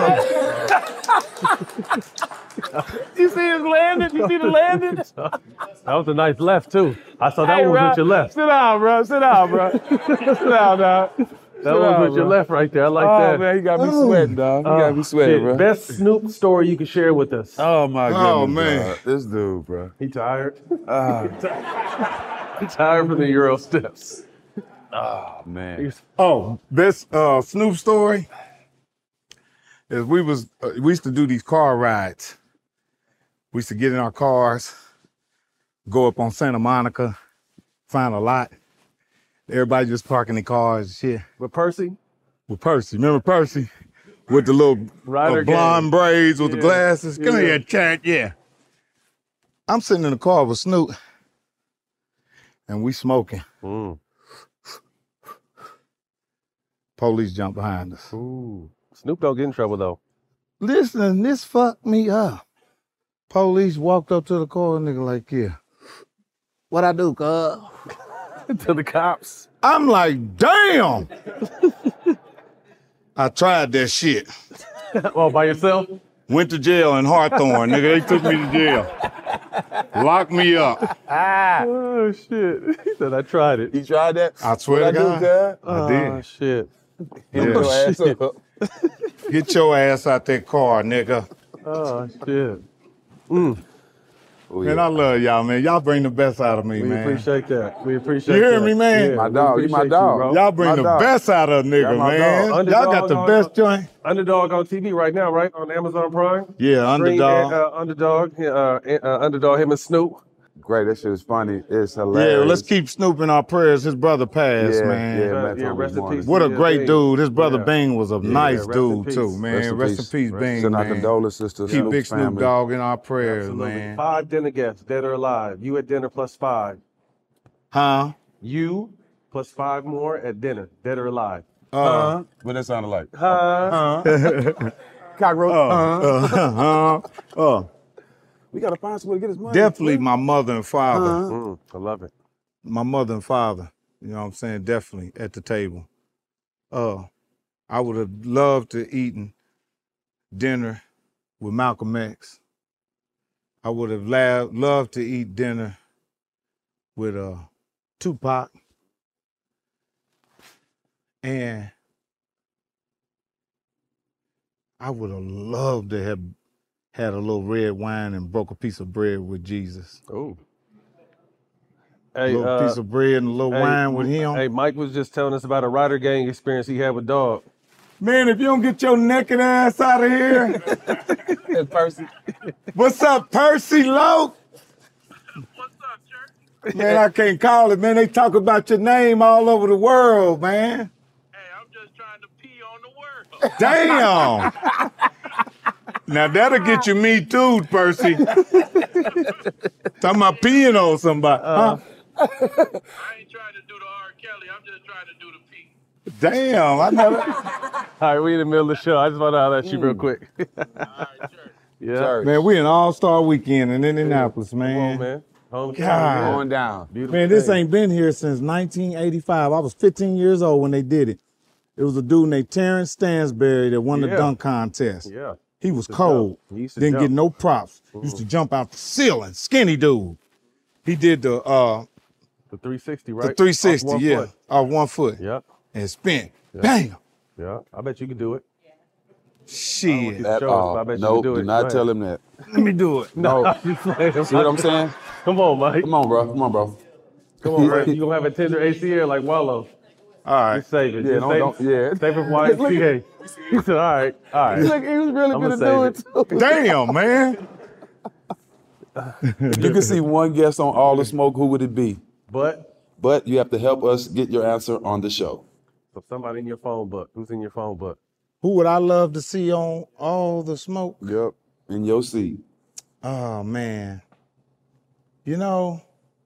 Speaker 14: You see his landing? You see the landing?
Speaker 17: That was a nice left, too. I saw that one was with your left.
Speaker 14: Sit down, bro. Sit down, bro. Sit down, dog.
Speaker 17: That one was with your left right there. I like
Speaker 14: Oh,
Speaker 17: that.
Speaker 14: man, you got me sweating, dog. You got me sweating,
Speaker 17: Shit.
Speaker 14: bro.
Speaker 17: Best Snoop story you can share with us.
Speaker 14: Oh, my goodness.
Speaker 13: Oh, man.
Speaker 14: dog. This dude, bro.
Speaker 17: He tired. He tired from the Euro steps.
Speaker 14: Oh, man.
Speaker 13: Oh, best Snoop story is we used to do these car rides. We used to get in our cars, go up on Santa Monica, find a lot. Everybody just parking their cars and shit.
Speaker 17: With Percy?
Speaker 13: With Percy. Remember Percy? With the little
Speaker 17: Rider
Speaker 13: blonde
Speaker 17: gang.
Speaker 13: braids with the
Speaker 17: Yeah.
Speaker 13: glasses. Come
Speaker 17: Yeah.
Speaker 13: here, chat, yeah. I'm sitting in the car with Snoop, and we smoking. Police jump behind us.
Speaker 17: Ooh. Snoop don't get in trouble, though.
Speaker 13: Listen, this fucked me up. Police walked up to the car, nigga like, yeah. What I do, cuz?
Speaker 17: To the cops.
Speaker 13: I'm like, damn. I tried that shit.
Speaker 17: Oh, by yourself?
Speaker 13: Went to jail in Hawthorne, nigga. They took me to jail. Locked me up.
Speaker 17: Oh, shit. He said, I tried it.
Speaker 14: You tried that?
Speaker 13: I swear to God. I did.
Speaker 17: Oh, shit.
Speaker 14: Get your ass up.
Speaker 13: Get your ass out that car, nigga.
Speaker 17: Oh, shit.
Speaker 14: Oh,
Speaker 13: Man, I love y'all, man. Y'all bring the best out of me,
Speaker 17: We
Speaker 13: man.
Speaker 17: appreciate that. We appreciate
Speaker 13: You
Speaker 17: that.
Speaker 13: hear me, man?
Speaker 17: Yeah,
Speaker 14: My
Speaker 17: we
Speaker 14: dog. You my
Speaker 17: appreciate
Speaker 14: dog.
Speaker 17: bro.
Speaker 13: Y'all bring
Speaker 14: My
Speaker 13: the
Speaker 14: dog.
Speaker 13: best out of a nigga,
Speaker 14: That's my
Speaker 13: man.
Speaker 14: dog.
Speaker 13: Y'all got the best joint.
Speaker 17: Underdog on TV right now, right? On Amazon Prime.
Speaker 13: Yeah, Underdog.
Speaker 17: Underdog. Underdog, him and Snoop.
Speaker 14: Great. That shit is funny. It's hilarious.
Speaker 13: Yeah, let's keep Snoop in our prayers. His brother passed,
Speaker 14: Yeah,
Speaker 13: man.
Speaker 14: yeah, man.
Speaker 17: Yeah, rest in peace.
Speaker 13: What a
Speaker 17: Yeah,
Speaker 13: great
Speaker 17: Bing.
Speaker 13: dude. His brother
Speaker 17: Yeah.
Speaker 13: Bing was a nice
Speaker 17: rest in
Speaker 13: dude,
Speaker 17: peace.
Speaker 13: too, man. Rest in peace, Bing,
Speaker 14: Send our
Speaker 13: man.
Speaker 14: condolences to
Speaker 13: Keep
Speaker 14: Snoop's
Speaker 13: Big Snoop
Speaker 14: family.
Speaker 13: Dogg in our prayers,
Speaker 17: Absolutely.
Speaker 13: man.
Speaker 17: 5 dinner guests, dead or alive. You at dinner plus 5.
Speaker 13: Huh?
Speaker 17: You plus 5 more at dinner, dead or alive.
Speaker 14: What that sounded like?
Speaker 17: Cockroach.
Speaker 14: We gotta find some way to get his money.
Speaker 13: Definitely my mother and father.
Speaker 17: I love it.
Speaker 13: My mother and father, you know what I'm saying? Definitely at the table. I would have loved to eaten dinner with Malcolm X. I would have loved to eat dinner with Tupac. And I would have loved to have had a little red wine and broke a piece of bread with Jesus.
Speaker 17: Oh.
Speaker 13: A little piece of bread and a little wine with him.
Speaker 17: Hey, Mike was just telling us about a Ryder Gang experience he had with Dog.
Speaker 13: Man, if you don't get your naked ass out of here.
Speaker 17: Percy.
Speaker 13: What's up, Percy Loke? Man, I can't call it, man. They talk about your name all over the world, man. Hey, I'm just trying to pee on the world. Damn. Now, that'll get you me too, Percy. Talking about peeing on somebody, huh?
Speaker 11: I ain't trying to do the R. Kelly. I'm just trying to do the pee.
Speaker 13: Damn, I never.
Speaker 17: All right, we in the middle of the show. I just want to holler at you real quick. Yeah.
Speaker 13: Man, we an all-star weekend in Indianapolis, man.
Speaker 17: Come on, man. Hometown,
Speaker 13: God.
Speaker 14: Going down.
Speaker 17: Beautiful
Speaker 13: Man, this
Speaker 17: thing.
Speaker 13: ain't been here since 1985. I was 15 years old when they did it. It was a dude named Terrence Stansberry that won the dunk contest.
Speaker 17: Yeah.
Speaker 13: He was cold.
Speaker 17: He used to
Speaker 13: Didn't
Speaker 17: jump.
Speaker 13: get no props. Used to jump out the ceiling. Skinny dude. He did the
Speaker 17: 360, right?
Speaker 13: the 360,
Speaker 17: Off one
Speaker 13: yeah.
Speaker 17: foot.
Speaker 13: Off 1 foot.
Speaker 17: Yep.
Speaker 13: And spin.
Speaker 17: Yeah.
Speaker 13: Bam.
Speaker 17: Yeah. I bet you could do it.
Speaker 13: Shit.
Speaker 17: At all. I bet you
Speaker 14: Nope,
Speaker 17: could do
Speaker 14: do
Speaker 17: it.
Speaker 14: not tell him that.
Speaker 13: Let me do it.
Speaker 14: No.
Speaker 17: You playing him.
Speaker 14: See what I'm saying?
Speaker 17: Come on, Mike.
Speaker 14: Come on, bro. Come on, bro.
Speaker 17: Come on, Ray. You gonna have a tender ACL like Wallow.
Speaker 13: All right.
Speaker 17: Just save it.
Speaker 14: Yeah,
Speaker 17: Just
Speaker 14: don't, yeah.
Speaker 17: Save it for YMCA. He said, all right.
Speaker 14: He was really
Speaker 17: I'ma
Speaker 14: gonna do
Speaker 17: save
Speaker 14: it too.
Speaker 13: Damn, man.
Speaker 14: If you could see one guest on All the Smoke, who would it be? But you have to help us get your answer on the show.
Speaker 17: So somebody in your phone book. Who's in your phone book?
Speaker 13: Who would I love to see on All the Smoke?
Speaker 14: Yep. In your seat.
Speaker 13: Oh, man. You know,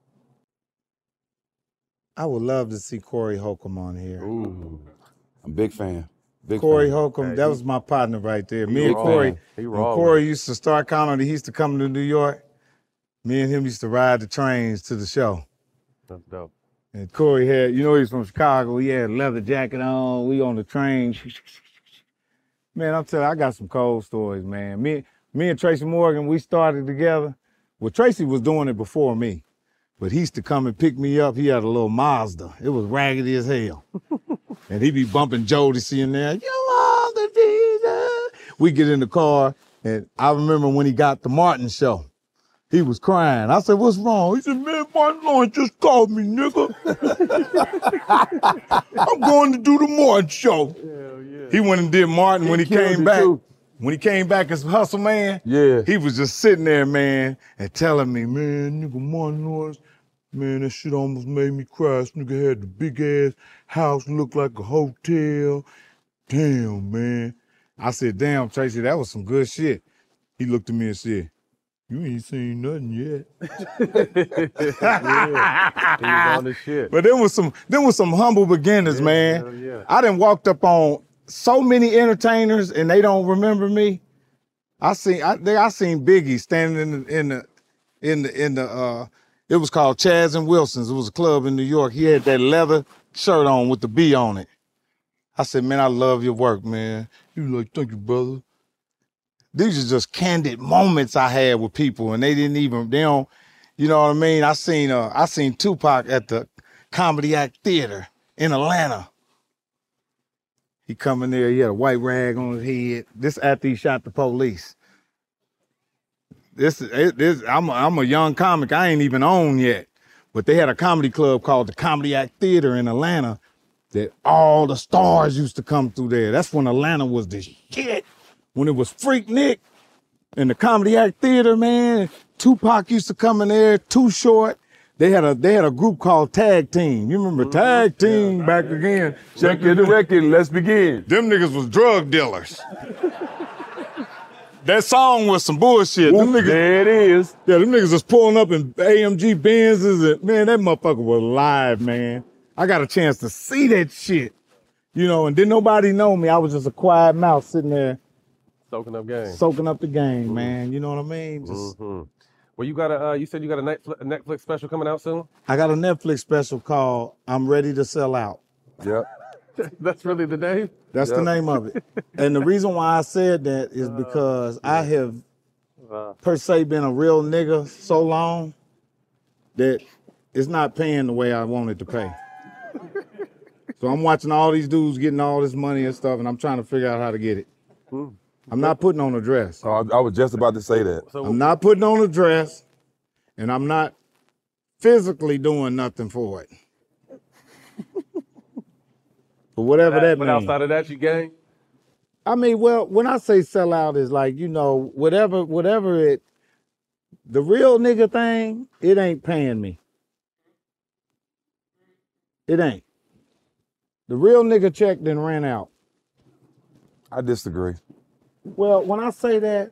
Speaker 13: I would love to see Corey Holcomb on here.
Speaker 14: Ooh. I'm a big fan. Big
Speaker 13: Corey
Speaker 14: fan.
Speaker 13: Holcomb, that was my partner right there. Me
Speaker 14: He
Speaker 13: and
Speaker 14: raw.
Speaker 13: Corey,
Speaker 14: He
Speaker 13: when
Speaker 14: raw.
Speaker 13: Corey used to start comedy, he used to come to New York. Me and him used to ride the trains to the show.
Speaker 17: That's dope.
Speaker 13: And Corey had, you know, he's from Chicago. He had a leather jacket on. We on the train. Man, I'm telling you, I got some cold stories, man. Me and Tracy Morgan, we started together. Well, Tracy was doing it before me, but he used to come and pick me up. He had a little Mazda. It was raggedy as hell. And he'd be bumping Jodeci in there. You are the Jesus. We get in the car, and I remember when he got the Martin show. He was crying. I said, what's wrong? He said, man, Martin Lawrence just called me, nigga. I'm going to do the Martin show. Yeah. He went and did Martin when he came back.
Speaker 14: Too.
Speaker 13: When he came back as Hustle Man, he was just sitting there, man, and telling me, man, nigga, Martin Lawrence, man, that shit almost made me cry. This nigga had the big ass house, looked like a hotel. Damn, man. I said, damn, Tracy, that was some good shit. He looked at me and said, you ain't seen nothing yet.
Speaker 17: He was on the shit.
Speaker 13: But them was some humble beginners, man.
Speaker 17: hell yeah.
Speaker 13: I done walked up on so many entertainers and they don't remember me. I seen Biggie standing in the it was called Chaz and Wilson's. It was a club in New York. He had that leather shirt on with the B on it. I said, man, I love your work, man. He was like, thank you, brother. These are just candid moments I had with people, and they don't, you know what I mean? I seen Tupac at the Comedy Act Theater in Atlanta. He come in there, he had a white rag on his head. This after he shot the police. I'm a young comic, I ain't even on yet. But they had a comedy club called the Comedy Act Theater in Atlanta that all the stars used to come through there. That's when Atlanta was the shit. When it was Freak Nick and the Comedy Act Theater, man, Tupac used to come in there, Too Short. They had a group called Tag Team. You remember Tag Team back again?
Speaker 14: Check your record, let's begin.
Speaker 13: Them niggas was drug dealers. That song was some bullshit. Them niggas,
Speaker 14: there it is.
Speaker 13: Yeah, them niggas was pulling up in AMG Benzes. And, man, that motherfucker was live, man. I got a chance to see that shit. You know, and didn't nobody know me. I was just a quiet mouth sitting there.
Speaker 17: Soaking up game.
Speaker 13: Soaking up the game, man. You know what I mean? Just,
Speaker 17: Well, you got you said you got a Netflix special coming out soon?
Speaker 13: I got a Netflix special called I'm Ready to Sell Out.
Speaker 14: Yep.
Speaker 17: That's really the name?
Speaker 13: That's the name of it. And the reason why I said that is because I have, per se, been a real nigga so long that it's not paying the way I want it to pay. So I'm watching all these dudes getting all this money and stuff, and I'm trying to figure out how to get it. I'm not putting on a dress.
Speaker 14: Oh, I was just about to say that.
Speaker 13: I'm not putting on a dress, and I'm not physically doing nothing for it. But whatever that means.
Speaker 17: But outside of that, you gang?
Speaker 13: I mean, well, when I say sell out, is like, you know, whatever it, the real nigga thing, it ain't paying me. It ain't. The real nigga check then ran out.
Speaker 14: I disagree.
Speaker 13: Well, when I say that,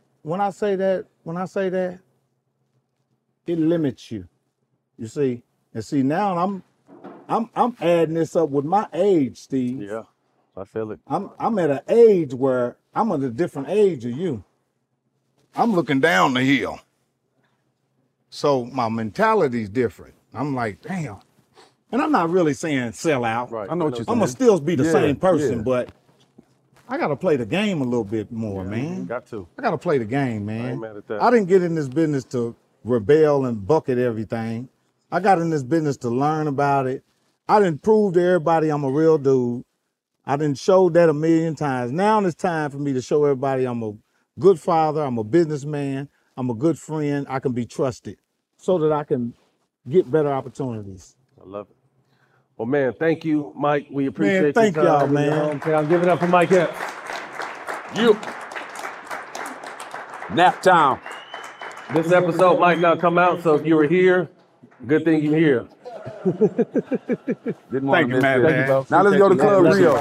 Speaker 13: it limits you. You see? And see, now I'm adding this up with my age, Steve.
Speaker 17: Yeah, I feel it.
Speaker 13: I'm at an age where I'm at a different age of you. I'm looking down the hill. So my mentality's different. I'm like, damn. And I'm not really saying sell out.
Speaker 14: Right. I know what you're saying.
Speaker 13: I'm gonna still be the same person,
Speaker 14: yeah.
Speaker 13: but I gotta play the game a little bit more, man.
Speaker 17: Got to.
Speaker 13: I gotta play the game, man.
Speaker 17: I ain't mad at that.
Speaker 13: I didn't get in this business to rebel and bucket everything. I got in this business to learn about it. I didn't prove to everybody I'm a real dude. I didn't show that a million times. Now it's time for me to show everybody I'm a good father, I'm a businessman, I'm a good friend, I can be trusted so that I can get better opportunities.
Speaker 17: I love it. Well, man, thank you, Mike. We appreciate
Speaker 13: Man, thank
Speaker 17: your time.
Speaker 13: y'all, man.
Speaker 17: Okay, I'll give it up for Mike Epps.
Speaker 14: You. Nap time.
Speaker 17: This episode might not come out, so if you were here, good thing you're here.
Speaker 14: Didn't want
Speaker 13: Thank
Speaker 14: to
Speaker 13: you,
Speaker 14: miss
Speaker 13: man.
Speaker 14: it. Now let's go to Club Rio.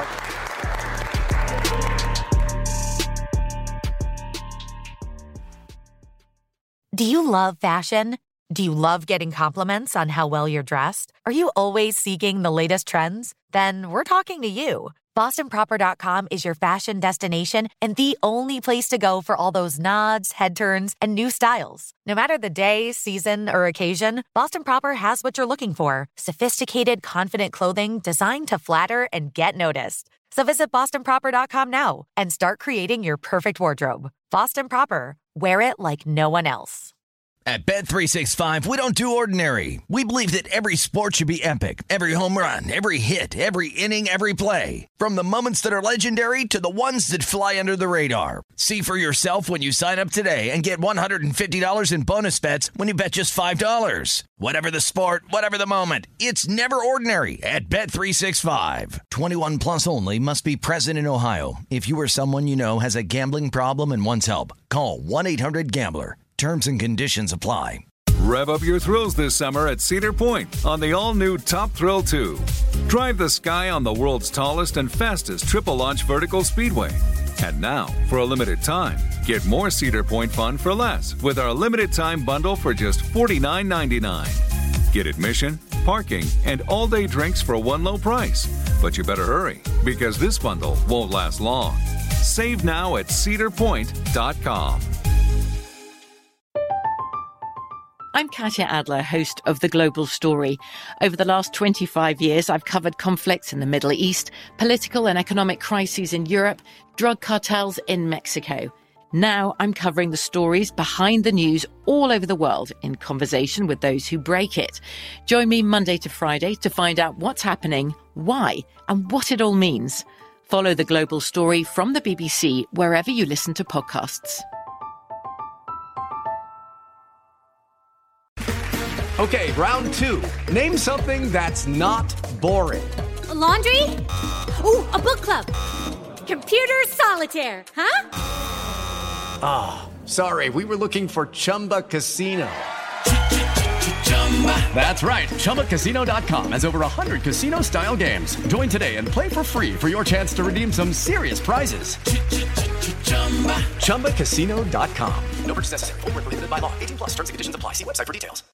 Speaker 3: Do you love fashion? Do you love getting compliments on how well you're dressed? Are you always seeking the latest trends? Then we're talking to you. BostonProper.com is your fashion destination and the only place to go for all those nods, head turns, and new styles. No matter the day, season, or occasion, Boston Proper has what you're looking for. Sophisticated, confident clothing designed to flatter and get noticed. So visit BostonProper.com now and start creating your perfect wardrobe. Boston Proper. Wear it like no one else.
Speaker 6: At Bet365, we don't do ordinary. We believe that every sport should be epic. Every home run, every hit, every inning, every play. From the moments that are legendary to the ones that fly under the radar. See for yourself when you sign up today and get $150 in bonus bets when you bet just $5. Whatever the sport, whatever the moment, it's never ordinary at Bet365. 21 plus only. Must be present in Ohio. If you or someone you know has a gambling problem and wants help, call 1-800-GAMBLER. Terms and conditions apply.
Speaker 18: Rev up your thrills this summer at Cedar Point on the all-new Top Thrill 2. Drive the sky on the world's tallest and fastest triple-launch vertical speedway. And now, for a limited time, get more Cedar Point fun for less with our limited-time bundle for just $49.99. Get admission, parking, and all-day drinks for one low price. But you better hurry, because this bundle won't last long. Save now at cedarpoint.com.
Speaker 21: I'm Katya Adler, host of The Global Story. Over the last 25 years, I've covered conflicts in the Middle East, political and economic crises in Europe, drug cartels in Mexico. Now I'm covering the stories behind the news all over the world in conversation with those who break it. Join me Monday to Friday to find out what's happening, why, and what it all means. Follow The Global Story from the BBC wherever you listen to podcasts.
Speaker 22: Okay, round two. Name something that's not boring.
Speaker 23: A laundry? Ooh, a book club. Computer solitaire, huh?
Speaker 22: Ah, sorry, we were looking for Chumba Casino. That's right, ChumbaCasino.com has over 100 casino-style games. Join today and play for free for your chance to redeem some serious prizes. ChumbaCasino.com.
Speaker 24: No purchase necessary. Void where prohibited by law. 18 plus terms and conditions apply. See website for details.